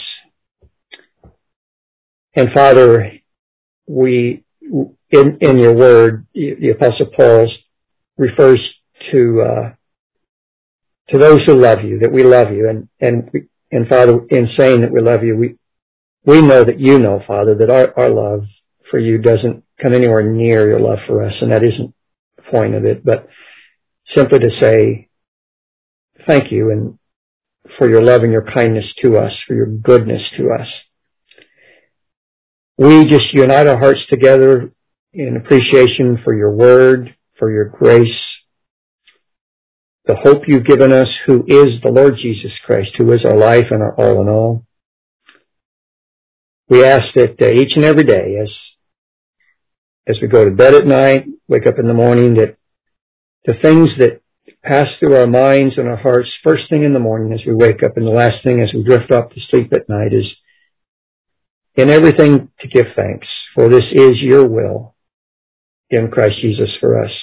And Father, we In, in your word, the Apostle Paul refers to uh, to those who love you, that we love you, and and and Father, in saying that we love you, we we know that you know, Father, that our, our love for you doesn't come anywhere near your love for us, and that isn't the point of it, but simply to say thank you and for your love and your kindness to us, for your goodness to us. We just unite our hearts together in appreciation for your word, for your grace, the hope you've given us, who is the Lord Jesus Christ, who is our life and our all in all. We ask that uh, each and every day, as as we go to bed at night, wake up in the morning, that the things that pass through our minds and our hearts first thing in the morning as we wake up, and the last thing as we drift off to sleep at night, is in everything to give thanks, for this is your will in Christ Jesus for us.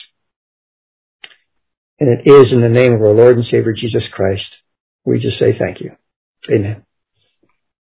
And it is in the name of our Lord and Savior Jesus Christ, we just say thank you. Amen.